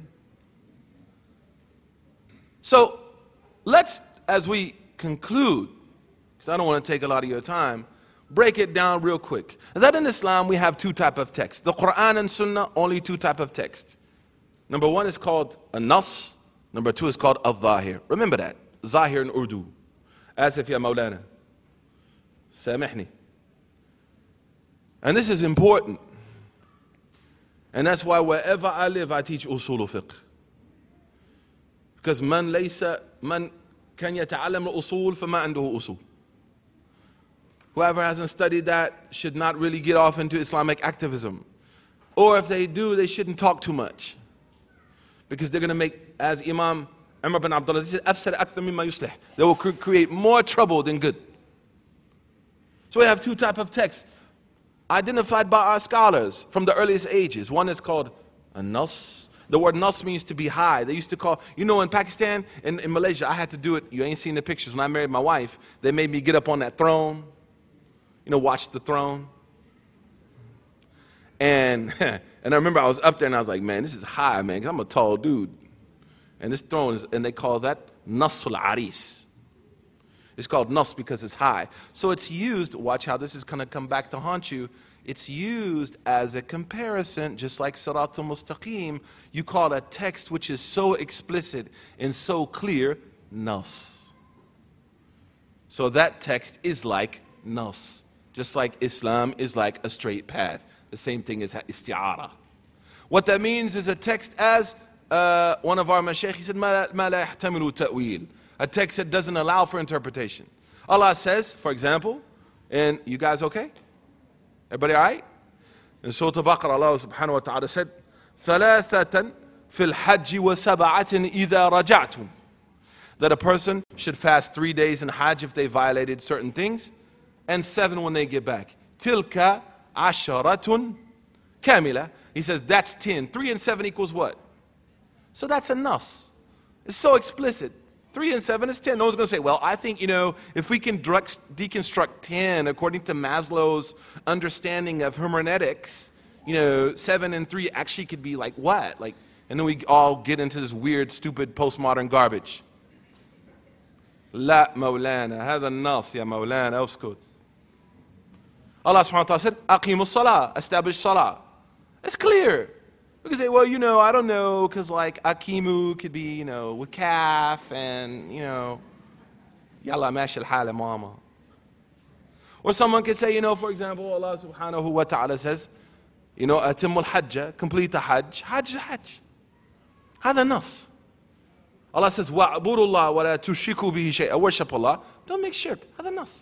Speaker 2: So let's, as we conclude, because I don't want to take a lot of your time, break it down real quick. That in Islam we have two types of text. The Quran and Sunnah, only two types of text. Number one is called a nas. Number two is called al-Zahir. Remember that. Zahir in Urdu. Asif ya Maulana. Samihni. And this is important. And that's why wherever I live, I teach usul fiqh. Because man laysa, man kan yata'allam al-usul, fama anduhu usul. Whoever hasn't studied that should not really get off into Islamic activism. Or if they do, they shouldn't talk too much. Because they're going to make, as Imam Umar bin Abdullah said, أَفْسَدَ أَكْثَرَ مِمَّا يُصْلِحُ. They will cre- create more trouble than good. So we have two types of texts identified by our scholars from the earliest ages. One is called a nas. The word nas means to be high. They used to call, you know, in Pakistan, in, in Malaysia, I had to do it. You ain't seen the pictures. When I married my wife, they made me get up on that throne. You know, watch the throne. And and I remember I was up there and I was like, man, this is high, man, because I'm a tall dude. And this throne is, and they call that Nasul Aris. It's called Nas because it's high. So it's used, watch how this is going to come back to haunt you. It's used as a comparison, just like Siratul Mustaqim. You call a text which is so explicit and so clear, Nas. So that text is like Nas. Just like Islam is like a straight path. The same thing as isti'ara. What that means is a text as uh, one of our mashaykh, he said, مَا لَا يَحْتَمِلُ تَأْوِيلٌ. A text that doesn't allow for interpretation. Allah says, for example, and you guys okay? Everybody all right? In Surah Al-Baqarah, Allah subhanahu wa ta'ala said, ثَلَاثَةً فِي الْحَجِّ وَسَبَعَةٍ إِذَا رَجَعْتُمْ. That a person should fast three days in Hajj if they violated certain things, and seven when they get back. Tilka asharatun kamila. He says that's ten. Three and seven equals what? So that's a nas. It's so explicit. Three and seven is ten. No one's going to say, well, I think, you know, if we can drux- deconstruct ten according to Maslow's understanding of hermeneutics, you know, seven and three actually could be like what? Like, and then we all get into this weird, stupid, postmodern garbage. لا مولانا هذا النص يا مولانا اسكت. Allah subhanahu wa ta'ala said, أقيموا الصلاة, establish salah. It's clear. We can say, well, you know, I don't know, because like Akimu could be, you know, with calf and, you know, Yalla mashi al-hal mama. Or someone could say, you know, for example, Allah subhanahu wa ta'ala says, you know, أتم الحج, complete the hajj. Hajj is hajj. هذا النص. Allah says, وَاعْبُدُوا اللَّهَ وَلَا تُشْرِكُوا بِهِ شَيْئًا. Worship Allah. Don't make shirk. هذا النص.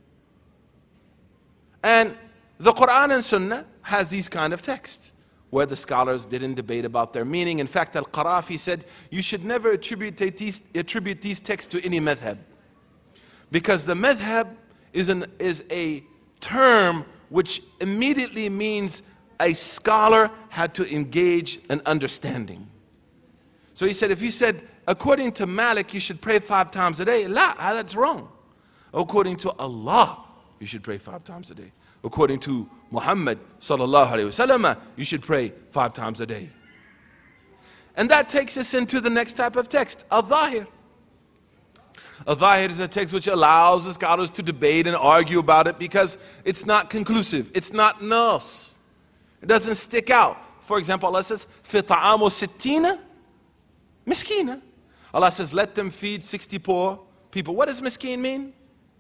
Speaker 2: And the Quran and Sunnah has these kind of texts where the scholars didn't debate about their meaning. In fact, Al-Qarafi said, you should never attribute these, attribute these texts to any madhab. Because the madhab is, an, is a term which immediately means a scholar had to engage an understanding. So he said, if you said, according to Malik, you should pray five times a day, la, that's wrong. According to Allah, you should pray five times a day. According to Muhammad sallallahu alayhi wasallam, you should pray five times a day. And that takes us into the next type of text, al-Zahir. Al-Zahir is a text which allows the scholars to debate and argue about it because it's not conclusive. It's not nas. It doesn't stick out. For example, Allah says, فِي طَعَامُ سِتِّينَ miskina. Allah says, let them feed sixty poor people. What does miskin mean?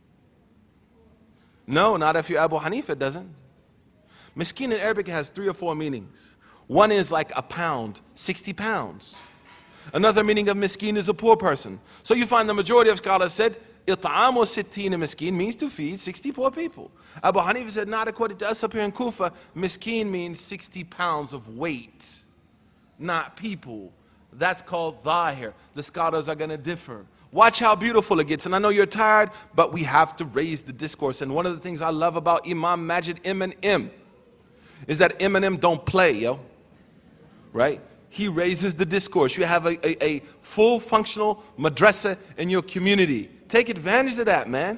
Speaker 2: No, not if you're Abu Hanifa, it doesn't. Miskin in Arabic has three or four meanings. One is like a pound, sixty pounds. Another meaning of miskin is a poor person. So you find the majority of scholars said, إِطْعَامُ سِتِّينَ miskin means to feed sixty poor people. Abu Hanifa said, not according to us up here in Kufa, miskin means sixty pounds of weight, not people. That's called Zahir. The scholars are going to differ. Watch how beautiful it gets. And I know you're tired, but we have to raise the discourse. And one of the things I love about Imam Majid M and M is that M and M don't play, yo. Right? He raises the discourse. You have a, a, a full functional madrasa in your community. Take advantage of that, man.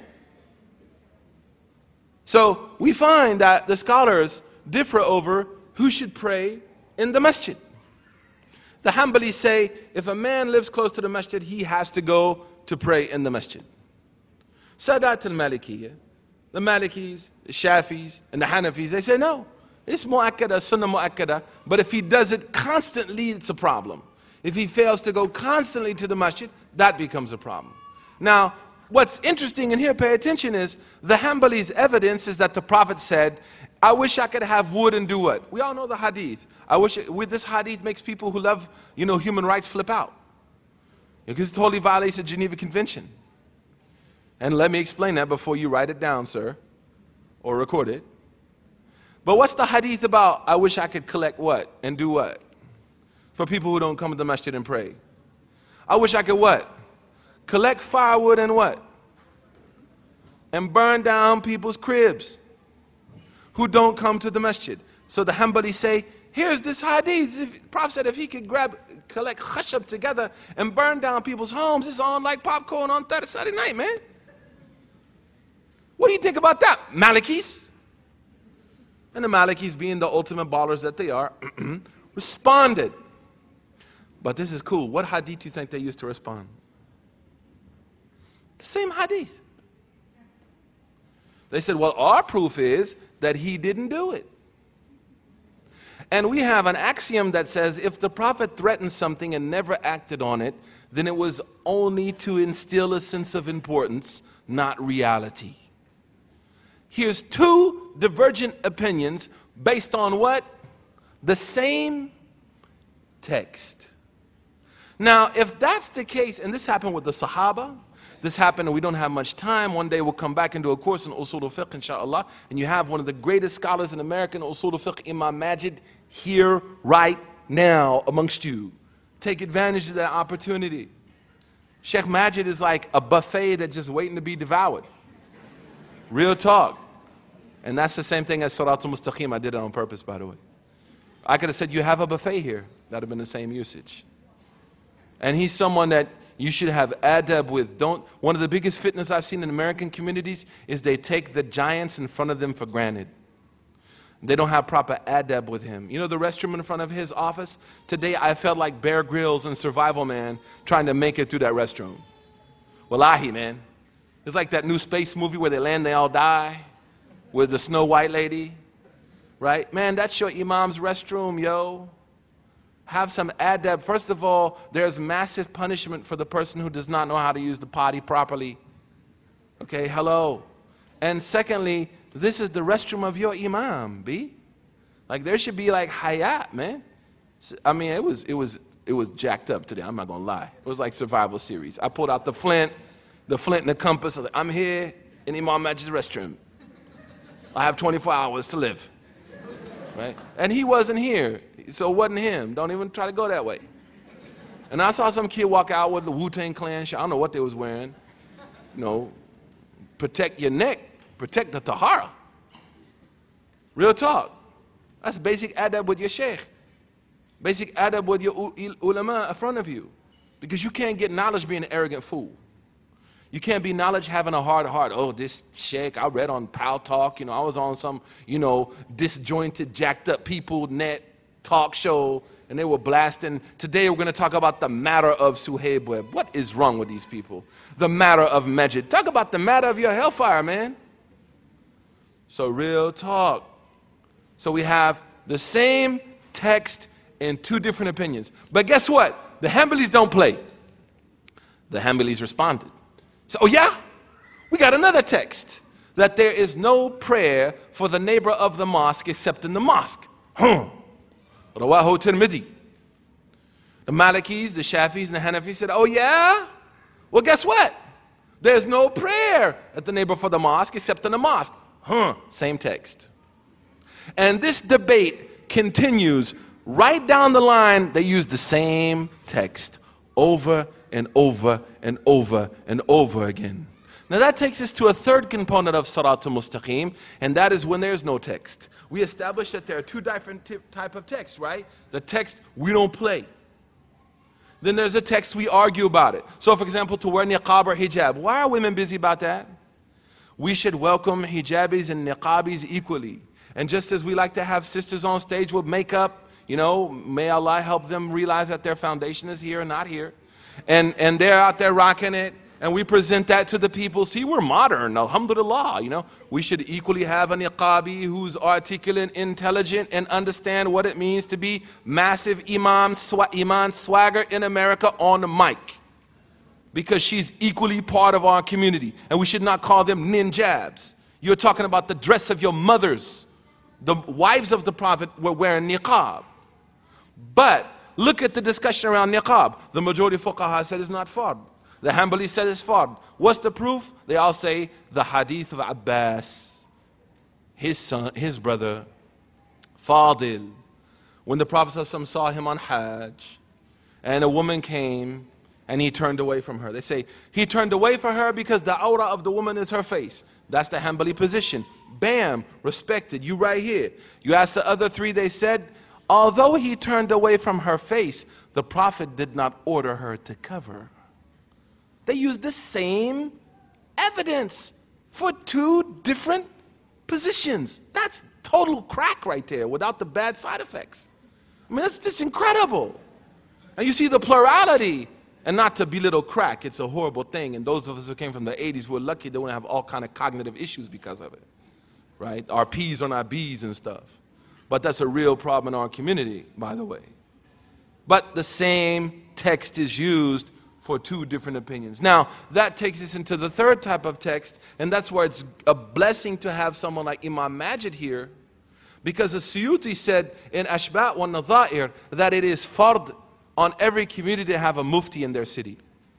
Speaker 2: So we find that the scholars differ over who should pray in the masjid. The Hanbalis say, if a man lives close to the masjid, he has to go to pray in the masjid. Sadat al-Malikiyya, the Malikis, the Shafis, and the Hanafis, they say no. It's mu'akkada, sunnah mu'akkada, but if he does it constantly, it's a problem. If he fails to go constantly to the masjid, that becomes a problem. Now, what's interesting, and here pay attention, is the Hanbalis' evidence is that the Prophet said, I wish I could have wood and do what? We all know the hadith. I wish it, with this hadith makes people who love, you know, human rights flip out. Because it totally violates the Geneva Convention. And let me explain that before you write it down, sir, or record it. But what's the hadith about? I wish I could collect what and do what? For people who don't come to the masjid and pray. I wish I could what? Collect firewood and what? And burn down people's cribs who don't come to the masjid. So the Hanbali say, here's this hadith. If, the Prophet said if he could grab, collect khashab together and burn down people's homes, it's on like popcorn on Thursday, Saturday night, man. What do you think about that, Malikis? And the Malikis, being the ultimate ballers that they are, responded. But this is cool. What hadith do you think they used to respond? The same hadith. They said, well, our proof is that he didn't do it. And we have an axiom that says if the Prophet threatened something and never acted on it, then it was only to instill a sense of importance, not reality. Here's two divergent opinions based on what? The same text. Now, if that's the case, and this happened with the Sahaba, this happened and we don't have much time. One day we'll come back and do a course in Usul al-Fiqh, inshallah. And you have one of the greatest scholars in America in Usul al-Fiqh, Imam Majid, here right now amongst you. Take advantage of that opportunity. Sheikh Majid is like a buffet that's just waiting to be devoured. Real talk. And that's the same thing as Sirat al-Mustaqim. I did it on purpose, by the way. I could have said, you have a buffet here. That would have been the same usage. And he's someone that you should have adab with. Don't. One of the biggest fitness I've seen in American communities is they take the giants in front of them for granted. They don't have proper adab with him. You know the restroom in front of his office? Today I felt like Bear Grylls and Survival Man trying to make it through that restroom. Wallahi, man. It's like that new space movie where they land, they all die, with the Snow White lady. Right? Man, that's your imam's restroom, yo. Have some adab. First of all, there's massive punishment for the person who does not know how to use the potty properly. Okay, hello. And secondly, this is the restroom of your imam, B. Like there should be like hayat, man. I mean, it was it was it was jacked up today. I'm not gonna lie. It was like survival series. I pulled out the flint, the flint and the compass. I was like, I'm here in Imam Majid's restroom. I have twenty-four hours to live. Right? And he wasn't here, so it wasn't him. Don't even try to go that way. And I saw some kid walk out with the Wu-Tang Clan shirt. I don't know what they was wearing. You know, protect your neck, protect the tahara. Real talk. That's basic adab with your sheikh. Basic adab with your ulama in front of you. Because you can't get knowledge being an arrogant fool. You can't be knowledge having a hard heart. Oh, this sheikh, I read on Pal Talk, you know, I was on some, you know, disjointed, jacked up people net talk show, and they were blasting. Today we're going to talk about the matter of Suhaib Webb. What is wrong with these people? The matter of Majid. Talk about the matter of your hellfire, man. So real talk. So we have the same text and two different opinions. But guess what? The Hanbalis don't play. The Hanbalis responded. So, oh yeah, we got another text that there is no prayer for the neighbor of the mosque except in the mosque. Huh. Rawahu Tirmidhi. The Malikis, the Shafis, and the Hanafis said, oh yeah? Well, guess what? There's no prayer at the neighbor for the mosque except in the mosque. Huh. Same text. And this debate continues right down the line. They use the same text over and over and over and over again. Now that takes us to a third component of Siratul Mustaqim, and that is when there's no text. We established that there are two different t- type of text, right? The text we don't play. Then there's a text we argue about it. So for example, to wear niqab or hijab. Why are women busy about that? We should welcome hijabis and niqabis equally. And just as we like to have sisters on stage with makeup, you know, may Allah help them realize that their foundation is here and not here. And and they're out there rocking it, and we present that to the people. See, we're modern, alhamdulillah, you know. We should equally have a niqabi who's articulate, intelligent, and understand what it means to be massive imam, swa- iman swagger in America on the mic. Because she's equally part of our community. And we should not call them ninjabs. You're talking about the dress of your mothers. The wives of the Prophet were wearing niqab. But look at the discussion around niqab. The majority of fuqaha said it's not fard. The Hanbali said it's fard. What's the proof? They all say the hadith of Abbas, his son, his brother, Fadil. When the Prophet saw him on Hajj, and a woman came, and he turned away from her. They say he turned away from her because the aura of the woman is her face. That's the Hanbali position. Bam, respected. You right here. You ask the other three, they said, although he turned away from her face, the Prophet did not order her to cover. They used the same evidence for two different positions. That's total crack right there without the bad side effects. I mean, that's just incredible. And you see the plurality. And not to belittle crack, it's a horrible thing. And those of us who came from the eighties were lucky they wouldn't have all kind of cognitive issues because of it. Right? Our P's are not B's and stuff. But that's a real problem in our community, by the way. But the same text is used for two different opinions. Now, that takes us into the third type of text, and that's where it's a blessing to have someone like Imam Majid here, because the Suyuti said in Ashbat wa Nadha'ir that it is fard on every community to have a mufti in their city.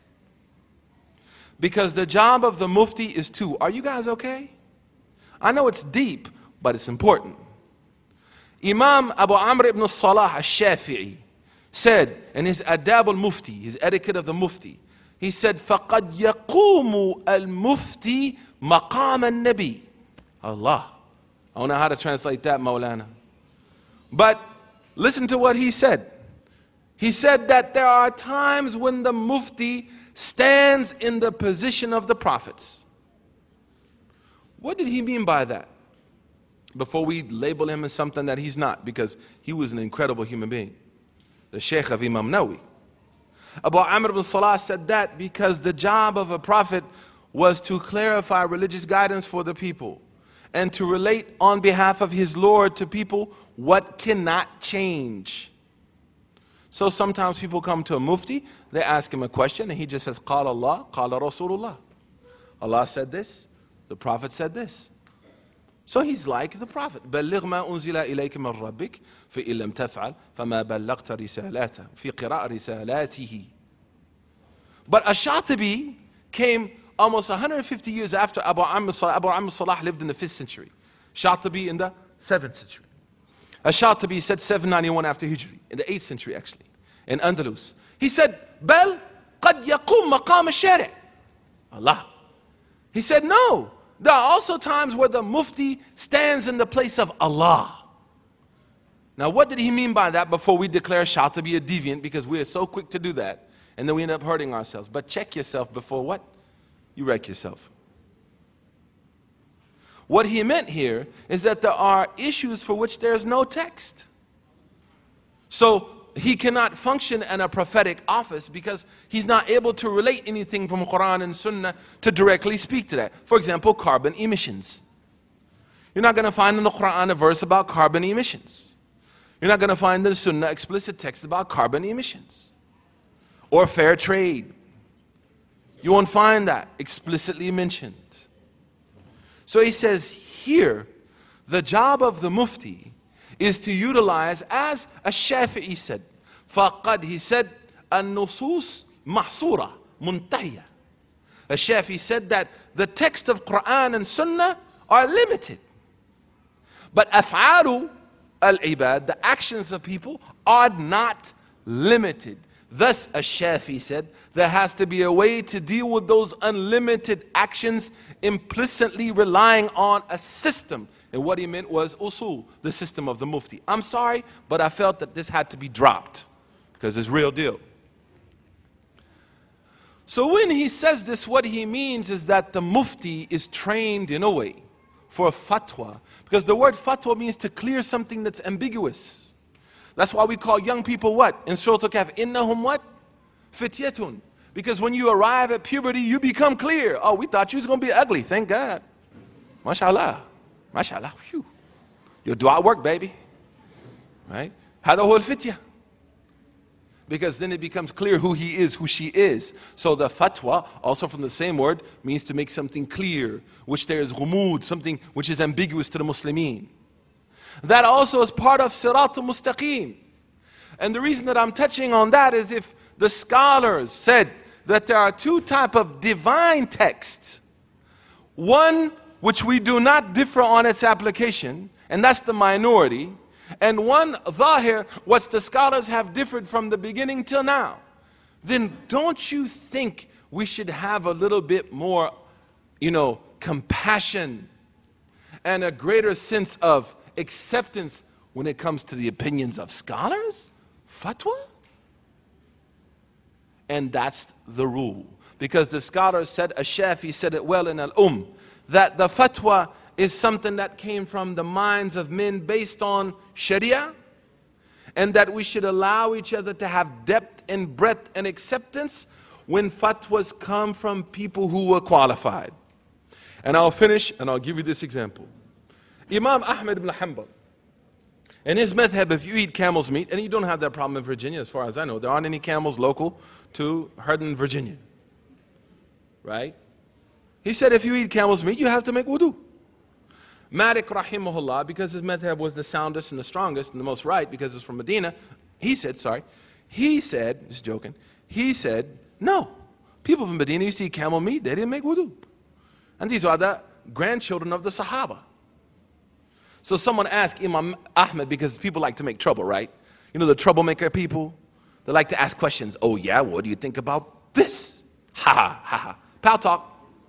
Speaker 2: Because the job of the mufti is two. Are you guys okay? I know it's deep, but it's important. Imam Abu Amr ibn Salah al-Shafi'i said in his Adab al-Mufti, his etiquette of the mufti, he said, فَقَدْ يَقُومُ الْمُفْتِي مَقَامَ النَّبِي. Allah. I don't know how to translate that, Maulana. But listen to what he said. He said that there are times when the mufti stands in the position of the prophets. What did he mean by that? Before we label him as something that he's not, because he was an incredible human being. The Shaykh of Imam Nawawi. Abu Amr ibn Salah said that because the job of a prophet was to clarify religious guidance for the people and to relate on behalf of his Lord to people what cannot change. So sometimes people come to a mufti, they ask him a question, and he just says, Qala Allah, Qala Rasulullah. Allah said this, the Prophet said this. So he's like the Prophet. بَلِّغْ مَا أُنزِلَ إِلَيْكَ مِنْ رَبِّكَ فَإِن لَمْ تَفْعَلْ فَمَا بَلَّغْتَ رِسَالَاتَهُ فِي قِرَاءِ رِسَالَاتِهِ. But Ash-Shatibi came almost one hundred fifty years after Abu Amr Salah. Abu Amr Salah lived in the fifth century. Shatibi in the seventh century. Ash-Shatibi said seven ninety-one after Hijri, in the eighth century actually, in Andalus. He said, بَلْ قَدْ يَقُومْ مَقَامَ الشَّارِعِ. Allah. He said, no. There are also times where the mufti stands in the place of Allah. Now what did he mean by that before we declare Shatibi a deviant, because we are so quick to do that and then we end up hurting ourselves. But check yourself before what? You wreck yourself. What he meant here is that there are issues for which there is no text. So he cannot function in a prophetic office because he's not able to relate anything from Quran and Sunnah to directly speak to that. For example, carbon emissions. You're not going to find in the Quran a verse about carbon emissions. You're not going to find in the Sunnah explicit text about carbon emissions or fair trade. You won't find that explicitly mentioned. So he says here, the job of the mufti is to utilize, as Ash-Shafi'i said, فَقَدْ he said, النُّصُوص مَحْصُورَةٌ مُنْتَهِيَةٌ. Ash-Shafi'i said that the text of Quran and Sunnah are limited. But أفعال العباد, the actions of people, are not limited. Thus, Ash-Shafi'i said, there has to be a way to deal with those unlimited actions implicitly relying on a system. And what he meant was usul, the system of the mufti. I'm sorry, but I felt that this had to be dropped because it's real deal. So when he says this, what he means is that the mufti is trained in a way for a fatwa, because the word fatwa means to clear something that's ambiguous. That's why we call young people what? In Surah Al-Kahf, innahum what? Fityatun. Because when you arrive at puberty, you become clear. Oh, we thought you was going to be ugly. Thank God. MashaAllah. MashaAllah. Whew. Your dua work, baby. Right? Hada huwa al-fitya. Because then it becomes clear who he is, who she is. So the fatwa, also from the same word, means to make something clear, which there is ghumud, something which is ambiguous to the Muslimin. That also is part of Sirat al-Mustaqim. And the reason that I'm touching on that is if the scholars said that there are two types of divine texts. One which we do not differ on its application, and that's the minority. And one, zahir, what the scholars have differed from the beginning till now. Then don't you think we should have a little bit more, you know, compassion and a greater sense of acceptance when it comes to the opinions of scholars? Fatwa? And that's the rule. Because the scholars said, Ash-Shafi said it well in Al-Umm, that the fatwa is something that came from the minds of men based on Sharia, and that we should allow each other to have depth and breadth and acceptance when fatwas come from people who were qualified. And I'll finish and I'll give you this example. Imam Ahmad ibn Hanbal, in his madhab, if you eat camel's meat, and you don't have that problem in Virginia as far as I know, there aren't any camels local to herd in Virginia, right? He said if you eat camel's meat, you have to make wudu. Malik rahimahullah, because his madhab was the soundest and the strongest and the most right, because it's from Medina, he said, sorry, he said, just joking, he said, no, people from Medina used to eat camel meat, they didn't make wudu. And these are the grandchildren of the Sahaba. So someone asked Imam Ahmad, because people like to make trouble, right? You know the troublemaker people? They like to ask questions. Oh yeah, what do you think about this? Ha ha ha ha. Pal talk.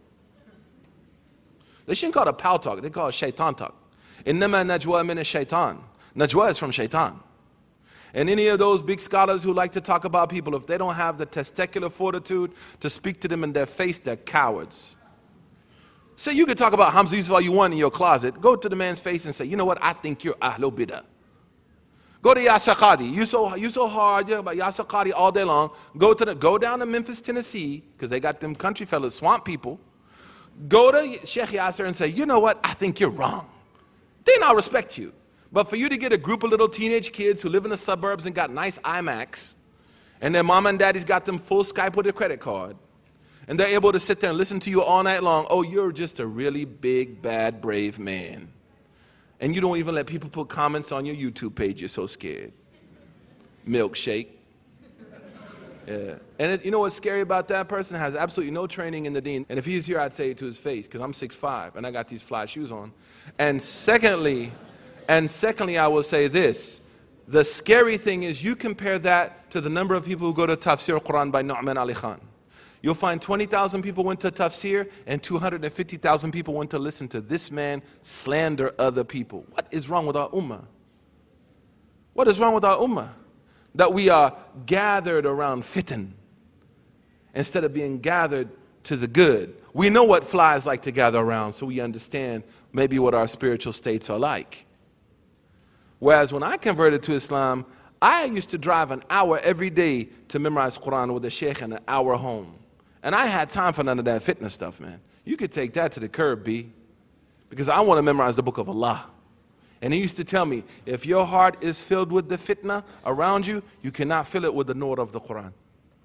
Speaker 2: They shouldn't call it a pal talk, they call it shaitan talk. Innama najwa min ash-shaitan. Najwa is from shaitan. And any of those big scholars who like to talk about people, if they don't have the testicular fortitude to speak to them in their face, they're cowards. So you can talk about Hamza Yusuf all you want in your closet. Go to the man's face and say, you know what, I think you're Ahlul Bidah. Go to Yasir Qadhi. You so you so hard yeah, about Yasir Qadhi all day long. Go to the go down to Memphis, Tennessee, because they got them country fellas, swamp people. Go to Sheikh Yasir and say, you know what, I think you're wrong. Then I'll respect you. But for you to get a group of little teenage kids who live in the suburbs and got nice iMacs, and their mom and daddy's got them full Skype with a credit card, and they're able to sit there and listen to you all night long, oh, you're just a really big, bad, brave man. And you don't even let people put comments on your YouTube page, you're so scared. Milkshake. Yeah. And it, you know what's scary about that person? Has absolutely no training in the deen. And if he's here, I'd say it to his face, because I'm six five, and I got these fly shoes on. And secondly... And secondly, I will say this. The scary thing is you compare that to the number of people who go to Tafsir Quran by Nu'man Ali Khan. You'll find twenty thousand people went to Tafsir and two hundred fifty thousand people went to listen to this man slander other people. What is wrong with our ummah? What is wrong with our ummah? That we are gathered around fitan instead of being gathered to the good. We know what flies like to gather around, so we understand maybe what our spiritual states are like. Whereas when I converted to Islam, I used to drive an hour every day to memorize Quran with a sheikh and an hour home. And I had time for none of that fitness stuff, man. You could take that to the curb, B. Because I want to memorize the book of Allah. And he used to tell me, if your heart is filled with the fitna around you, you cannot fill it with the nur of the Quran.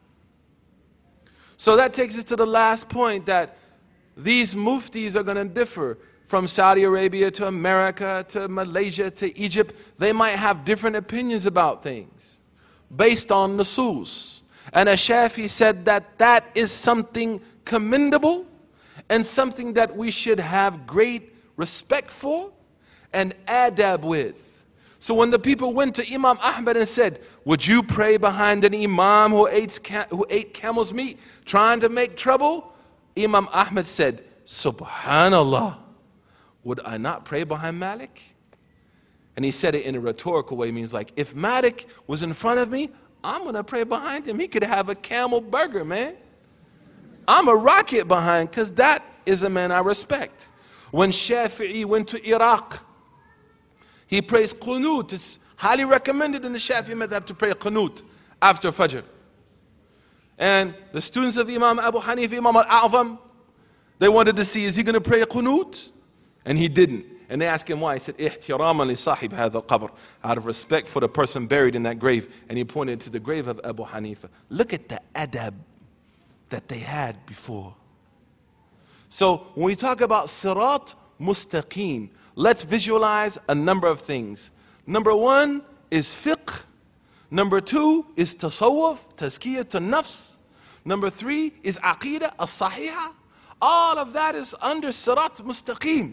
Speaker 2: So that takes us to the last point, that these muftis are going to differ. From Saudi Arabia to America to Malaysia to Egypt, they might have different opinions about things based on nusus. And Ash-Shafi said that that is something commendable and something that we should have great respect for and adab with. So when the people went to Imam Ahmad and said, would you pray behind an imam who ate, who ate camel's meat trying to make trouble? Imam Ahmad said, Subhanallah. Would I not pray behind Malik? And he said it in a rhetorical way, means like, if Malik was in front of me, I'm going to pray behind him. He could have a camel burger, man. I'm a rocket behind, because that is a man I respect. When Shafi'i went to Iraq, he prays qunut. It's highly recommended in the Shafi'i madhab to pray qunut after Fajr. And the students of Imam Abu Hanif, Imam al-A'zam, they wanted to see, is he going to pray a qunut? And he didn't. And they asked him why. He said, احتراما لصاحب هذا القبر. Out of respect for the person buried in that grave. And he pointed to the grave of Abu Hanifa. Look at the adab that they had before. So when we talk about sirat mustaqim, let's visualize a number of things. Number one is fiqh. Number two is tasawwuf, tazkiyat an-nafs. Number three is aqidah as-sahiha. All of that is under sirat mustaqim.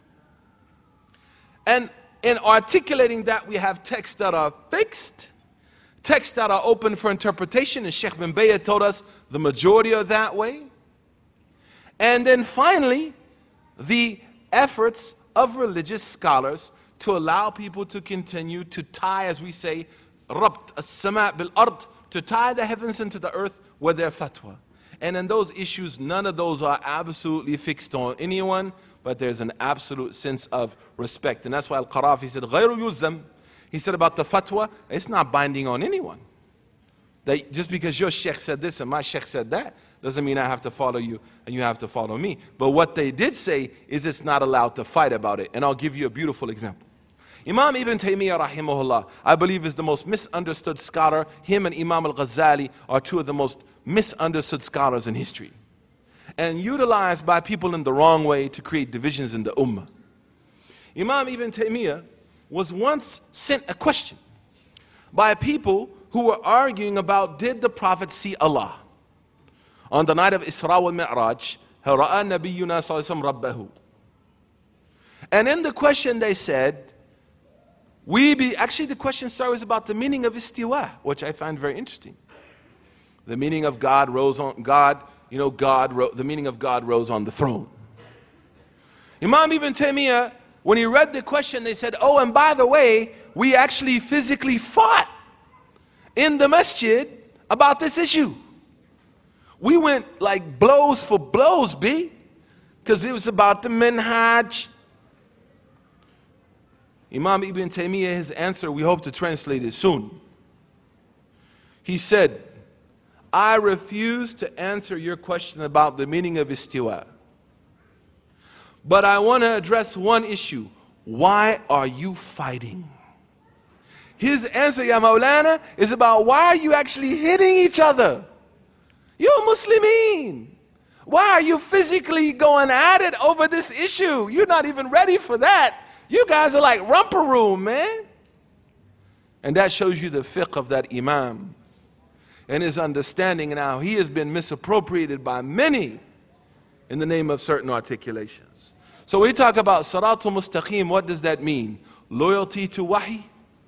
Speaker 2: And in articulating that, we have texts that are fixed, texts that are open for interpretation, and Sheikh bin Bayy told us the majority are that way. And then finally, the efforts of religious scholars to allow people to continue to tie, as we say, rabt as-sama' bil-ard, to tie the heavens into the earth with their fatwa. And in those issues, none of those are absolutely fixed on anyone, but there's an absolute sense of respect. And that's why Al-Qarafi said, غَيْرُ يُلْزَمْ. He said about the fatwa, it's not binding on anyone. That just because your sheikh said this and my sheikh said that, doesn't mean I have to follow you and you have to follow me. But what they did say is it's not allowed to fight about it. And I'll give you a beautiful example. Imam Ibn Taymiyyah rahimahullah, I believe is the most misunderstood scholar. Him and Imam al-Ghazali are two of the most misunderstood scholars in history, and utilized by people in the wrong way to create divisions in the ummah. Imam Ibn Taymiyyah was once sent a question by people who were arguing about, did the Prophet see Allah? On the night of Isra wal Mi'raj, رَأَى نَبِيُّنَا صَلَّى اللَّهُ عَلَيْهِ وَسَلَّمَ رَبَّهُ. And in the question they said, we be, actually the question starts about the meaning of istiwa, which I find very interesting. The meaning of God rose on, God, you know, God, ro- the meaning of God rose on the throne. Imam Ibn Taymiyyah, when he read the question, they said, oh, and by the way, we actually physically fought in the masjid about this issue. We went like blows for blows, B, because it was about the minhaj. Imam Ibn Taymiyyah, his answer, we hope to translate it soon. He said, I refuse to answer your question about the meaning of istiwa. But I want to address one issue. Why are you fighting? His answer, Ya Maulana, is about why are you actually hitting each other? You're Muslimin. Why are you physically going at it over this issue? You're not even ready for that. You guys are like romper room, man. And that shows you the fiqh of that imam and his understanding and how he has been misappropriated by many in the name of certain articulations. So we talk about Siratul Mustaqim, what does that mean? Loyalty to wahi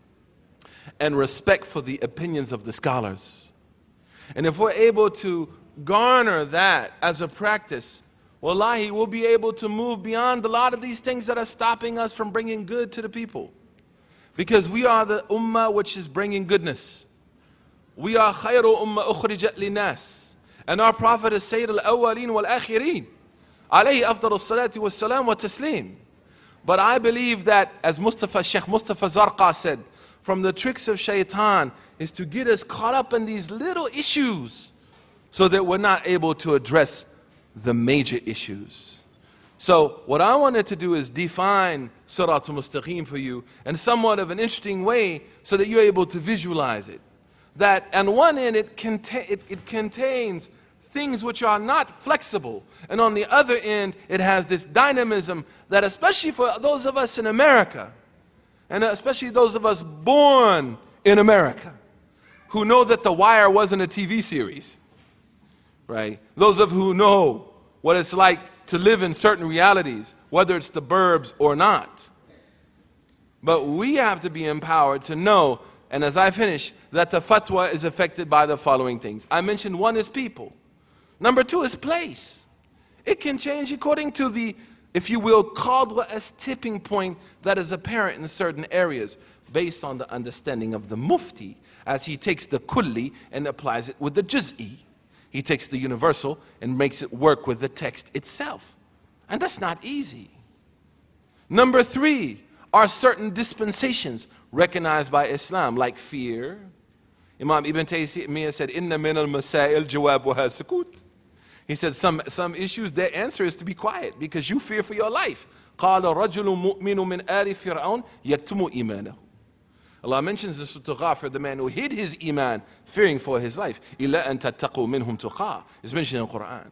Speaker 2: and respect for the opinions of the scholars. And if we're able to garner that as a practice, wallahi, we'll be able to move beyond a lot of these things that are stopping us from bringing good to the people. Because we are the ummah which is bringing goodness. We are khayru ummah ukhrijat linas. And our Prophet is Sayyid al-awwaleen wal-akhirin. Alayhi afdal as-salati was-salam wa taslim. But I believe that, as Mustafa, Sheikh Mustafa Zarqa said, from the tricks of shaitan is to get us caught up in these little issues so that we're not able to address the major issues. So what I wanted to do is define Siratul Mustaqim for you in somewhat of an interesting way so that you're able to visualize it. That on one end it, conta- it, it contains things which are not flexible, and on the other end it has this dynamism that, especially for those of us in America, and especially those of us born in America, who know that The Wire wasn't a T V series, right? Those of who know what it's like to live in certain realities, whether it's the burbs or not. But we have to be empowered to know, and as I finish, that the fatwa is affected by the following things. I mentioned one is people. Number two is place. It can change according to the, if you will, qadwa as tipping point that is apparent in certain areas based on the understanding of the mufti as he takes the kulli and applies it with the juz'i. He takes the universal and makes it work with the text itself. And that's not easy. Number three are certain dispensations recognized by Islam, like fear. Imam Ibn Taymiyyah said, Inna min al-masail jawabuha sukut. He said some, some issues, their answer is to be quiet because you fear for your life. قَالَ رَجُلٌ مُؤْمِنٌ مِنْ آلِ فِرْعَوْنَ يَكْتُمُ إِيمَانَهُ. Allah mentions this to Ghafir, the man who hid his iman, fearing for his life. إِلَّا أَن تَتَّقُوا مِنْهُمْ تُقَىٰ. It's mentioned in the Quran.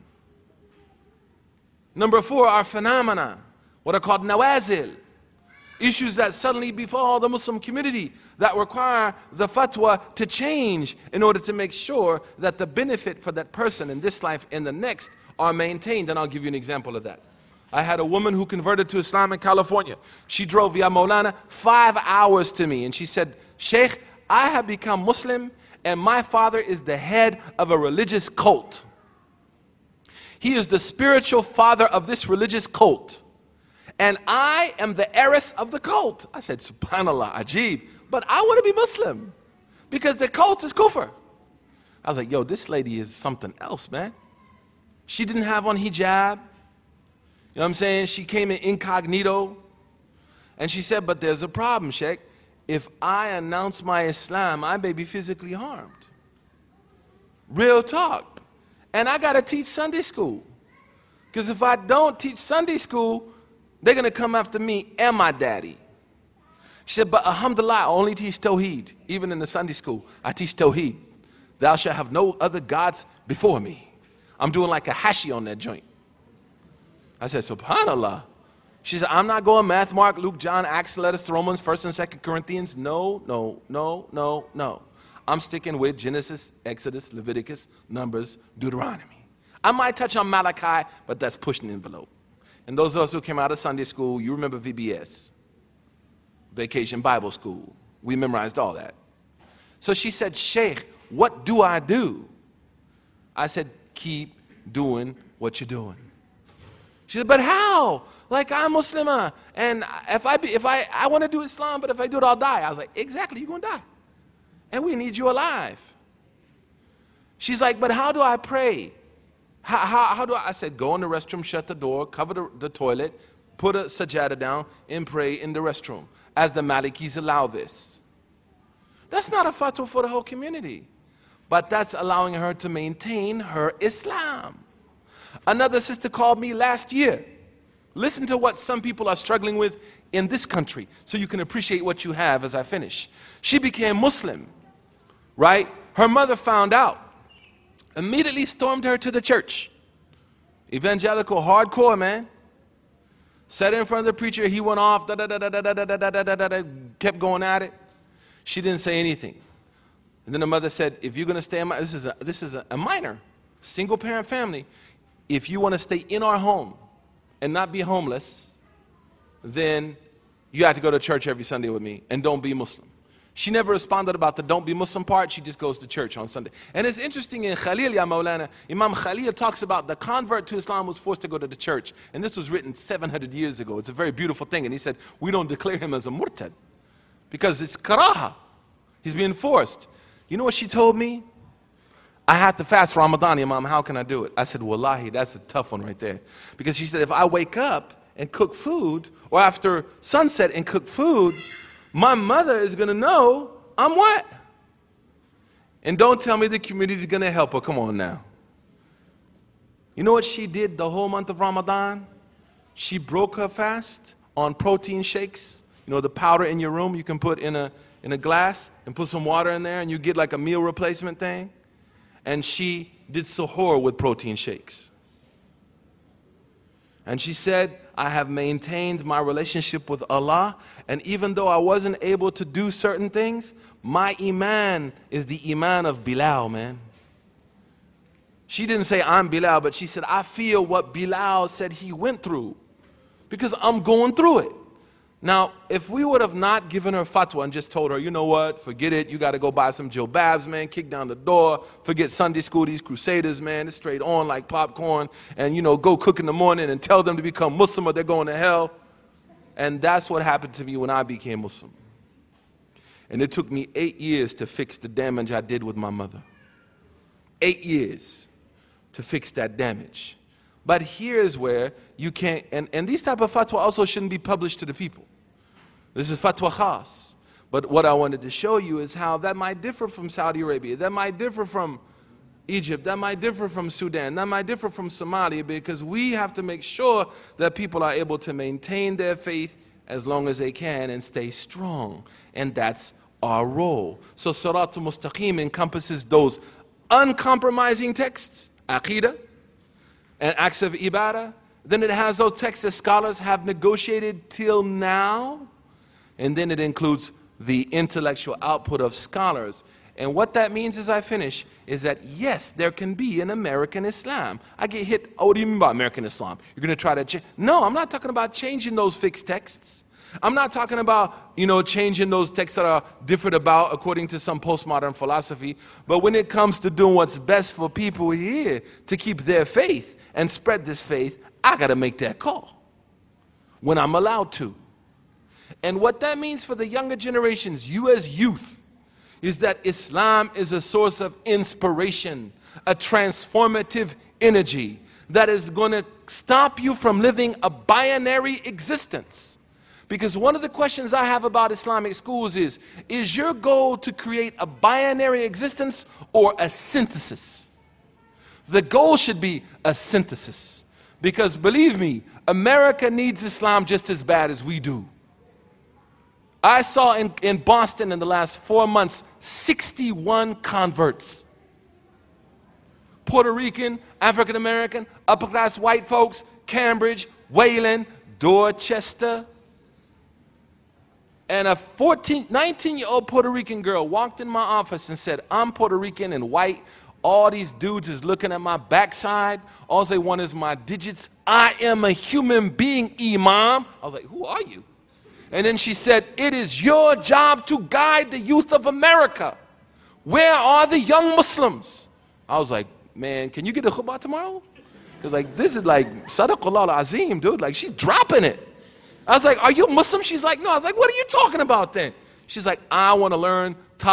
Speaker 2: Number four are phenomena, what are called nawazil. Issues that suddenly befall the Muslim community that require the fatwa to change in order to make sure that the benefit for that person in this life and the next are maintained. And I'll give you an example of that. I had a woman who converted to Islam in California. She drove via Maulana five hours to me and she said, Sheikh, I have become Muslim and my father is the head of a religious cult. He is the spiritual father of this religious cult. And I am the heiress of the cult. I said, subhanallah, ajib. But I want to be Muslim because the cult is kufr. I was like, yo, this lady is something else, man. She didn't have on hijab. You know what I'm saying? She came in incognito. And she said, but there's a problem, Sheikh. If I announce my Islam, I may be physically harmed. Real talk. And I got to teach Sunday school. Because if I don't teach Sunday school, they're going to come after me and my daddy. She said, but alhamdulillah, I only teach Tawheed. Even in the Sunday school, I teach Tawheed. Thou shalt have no other gods before me. I'm doing like a hashi on that joint. I said, subhanallah. She said, I'm not going Matthew, Mark, Luke, John, Acts, letters to Romans, First and Second Corinthians. No, no, no, no, no. I'm sticking with Genesis, Exodus, Leviticus, Numbers, Deuteronomy. I might touch on Malachi, but that's pushing the envelope. And those of us who came out of Sunday school, you remember V B S, Vacation Bible School. We memorized all that. So she said, Sheikh, what do I do? I said, keep doing what you're doing. She said, but how? Like, I'm Muslimah, and if I be, if I, I want to do Islam, but if I do it, I'll die. I was like, exactly, you're going to die. and we need you alive. She's like, but how do I pray? How, how, how do I? I said, go in the restroom, shut the door, cover the, the toilet, put a sajada down, and pray in the restroom, as the Malikis allow this. That's not a fatwa for the whole community, but that's allowing her to maintain her Islam. Another sister called me last year. Listen to what some people are struggling with in this country, so you can appreciate what you have as I finish. She became Muslim, right? Her mother found out, immediately stormed her to the church. Evangelical, hardcore, man. Sat in front of the preacher, he went off, da da da da da da da da da da da, kept going at it. She didn't say anything. And then the mother said, if you're going to stay in my, this is a, this is a, a minor, single parent family. If you want to stay in our home and not be homeless, then you have to go to church every Sunday with me and don't be Muslim. She never responded about the don't be Muslim part. She just goes to church on Sunday. And it's interesting in Khalil, Ya Maulana, Imam Khalil talks about the convert to Islam was forced to go to the church. And this was written seven hundred years ago. It's a very beautiful thing. And he said, we don't declare him as a murtad because it's karaha. He's being forced. You know what she told me? I have to fast Ramadan, Imam. How can I do it? I said, wallahi, that's a tough one right there. Because she said, if I wake up and cook food, or after sunset and cook food, my mother is going to know I'm what? And don't tell me the community is going to help her. Come on now. You know what she did the whole month of Ramadan? She broke her fast on protein shakes. You know, the powder in your room you can put in a, in a glass and put some water in there and you get like a meal replacement thing. And she did suhoor with protein shakes. And she said, I have maintained my relationship with Allah, and even though I wasn't able to do certain things, my iman is the iman of Bilal, man. She didn't say I'm Bilal, but she said, I feel what Bilal said he went through because I'm going through it. Now, if we would have not given her fatwa and just told her, you know what, forget it, you got to go buy some jilbabs, man, kick down the door, forget Sunday school, these crusaders, man, it's straight on like popcorn, and, you know, go cook in the morning and tell them to become Muslim or they're going to hell. And that's what happened to me when I became Muslim. And it took me eight years to fix the damage I did with my mother. Eight years to fix that damage. But here's where you can't, and, and these type of fatwa also shouldn't be published to the people. This is fatwa khas. But what I wanted to show you is how that might differ from Saudi Arabia, that might differ from Egypt, that might differ from Sudan, that might differ from Somalia, because we have to make sure that people are able to maintain their faith as long as they can and stay strong. And that's our role. So Siratul Mustaqim encompasses those uncompromising texts, Aqidah, and acts of ibadah. Then it has those texts that scholars have negotiated till now. And then it includes the intellectual output of scholars. And what that means as I finish is that yes, there can be an American Islam. I get hit, oh, what do you mean by American Islam? You're going to try to change? No, I'm not talking about changing those fixed texts. I'm not talking about, you know, changing those texts that are different about according to some postmodern philosophy. But when it comes to doing what's best for people here to keep their faith and spread this faith, I got to make that call when I'm allowed to. And what that means for the younger generations, you as youth, is that Islam is a source of inspiration, a transformative energy that is going to stop you from living a binary existence. Because one of the questions I have about Islamic schools is, is your goal to create a binary existence or a synthesis? The goal should be a synthesis. Because believe me, America needs Islam just as bad as we do. I saw in, in Boston in the last four months, sixty-one converts. Puerto Rican, African American, upper class white folks, Cambridge, Wayland, Dorchester. And a fourteen, nineteen-year-old Puerto Rican girl walked in my office and said, I'm Puerto Rican and white. All these dudes is looking at my backside. All they want is my digits. I am a human being, Imam. I was like, who are you? And then she said, it is your job to guide the youth of America. Where are the young Muslims? I was like, man, can you get a khutbah tomorrow? Because like, this is like, Sadaqallah al-Azim, dude. Like, she's dropping it. I was like, are you Muslim? She's like, no. I was like, what are you talking about then? She's like, I want to learn Taf,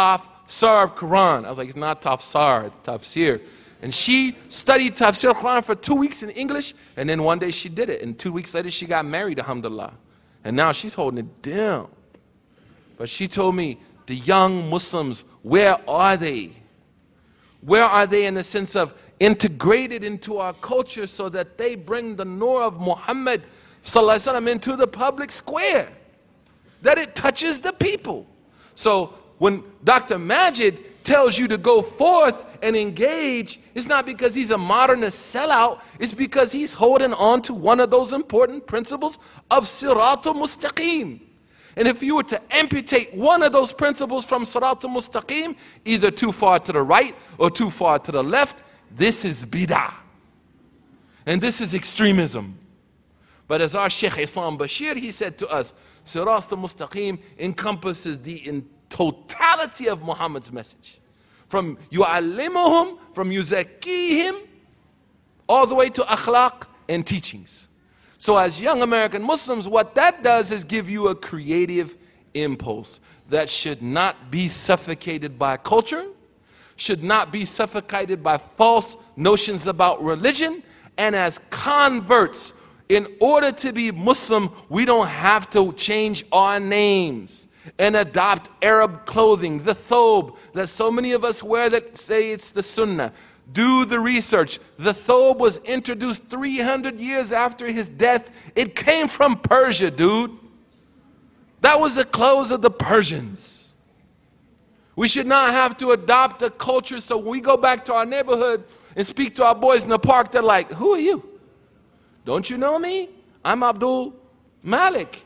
Speaker 2: Tafsir of Quran. I was like, it's not Tafsir, it's Tafsir. And she studied Tafsir Quran for two weeks in English, and then one day she did it. And two weeks later, she got married, alhamdulillah. And now she's holding it down. But she told me, the young Muslims, where are they? Where are they in the sense of integrated into our culture so that they bring the nur of Muhammad sallallahu alaihi wasallam into the public square? That it touches the people. So when Doctor Majid tells you to go forth and engage, it's not because he's a modernist sellout, it's because he's holding on to one of those important principles of Siratul Mustaqim. And if you were to amputate one of those principles from Siratul Mustaqim, either too far to the right or too far to the left, this is bid'ah. And this is extremism. But as our Shaykh Islam Bashir, he said to us, Siratul Mustaqim encompasses the in totality of Muhammad's message. From yu'allimuhum, from yuzakkihim, all the way to akhlaq and teachings. So as young American Muslims, what that does is give you a creative impulse that should not be suffocated by culture, should not be suffocated by false notions about religion, and as converts, in order to be Muslim, we don't have to change our names and adopt Arab clothing, the thobe that so many of us wear that say it's the sunnah. Do the research. The thobe was introduced three hundred years after his death. It came from Persia, dude. That was the clothes of the Persians. We should not have to adopt a culture so when we go back to our neighborhood and speak to our boys in the park, they're like, who are you? Don't you know me? I'm Abdul Malik.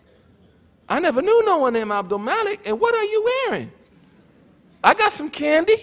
Speaker 2: I never knew no one named Abdul Malik. And what are you wearing? I got some candy.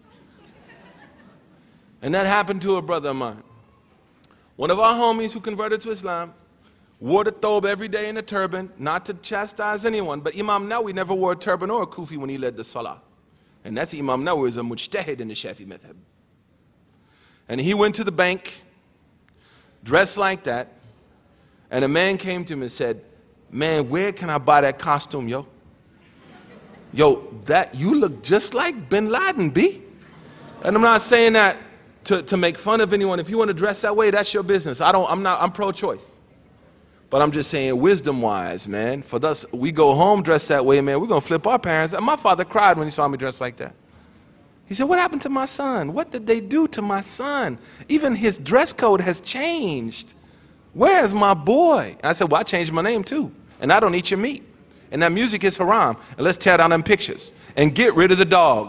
Speaker 2: And that happened to a brother of mine. One of our homies who converted to Islam wore the thobe every day in a turban, not to chastise anyone, but Imam Nawawi never wore a turban or a kufi when he led the salah. And that's Imam Nawawi is a mujtahid in the Shafi madhab. And he went to the bank dressed like that, and a man came to him and said, man, where can I buy that costume, yo? Yo, that, you look just like Bin Laden, B. And I'm not saying that to, to make fun of anyone. If you want to dress that way, that's your business. I don't, I'm not, I'm pro-choice. But I'm just saying wisdom-wise, man, for us, we go home dressed that way, man, we're going to flip our parents. And my father cried when he saw me dressed like that. He said, what happened to my son? What did they do to my son? Even his dress code has changed. Where's my boy? And I said, well, I changed my name too. And I don't eat your meat. And that music is haram. And let's tear down them pictures. And get rid of the dog.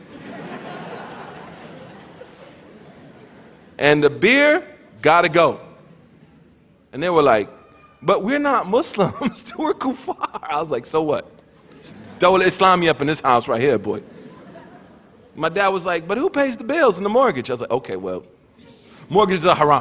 Speaker 2: And the beer, gotta go. And they were like, but we're not Muslims. We're kuffar. I was like, so what? Dawla Islami up in this house right here, boy. My dad was like, but who pays the bills and the mortgage? I was like, okay, well, mortgages are haram.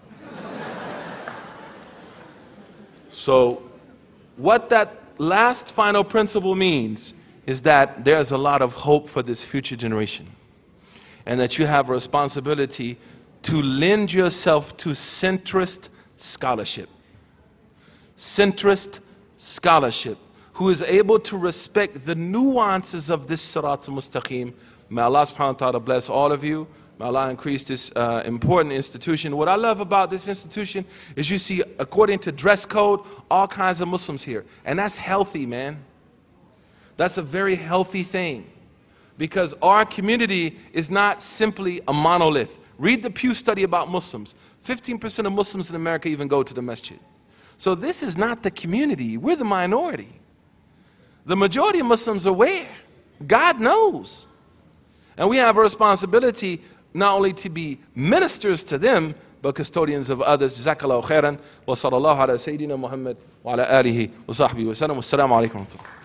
Speaker 2: So what that last final principle means is that there's a lot of hope for this future generation, and that you have a responsibility to lend yourself to centrist scholarship. Centrist scholarship, who is able to respect the nuances of this Siratul Mustaqim. May Allah subhanahu wa ta'ala bless all of you. May Allah increase this uh, important institution. What I love about this institution is you see, according to dress code, all kinds of Muslims here. And that's healthy, man. That's a very healthy thing. Because our community is not simply a monolith. Read the Pew study about Muslims. fifteen percent of Muslims in America even go to the masjid. So this is not the community. We're the minority. The majority of Muslims are where? God knows. And we have a responsibility not only to be ministers to them, but custodians of others. Jazakallahu khairan. Wa sallallahu ala Sayyidina Muhammad wa ala alihi wa sahbihi wa sallam. Wassalamu alaikum wa rahmatullah.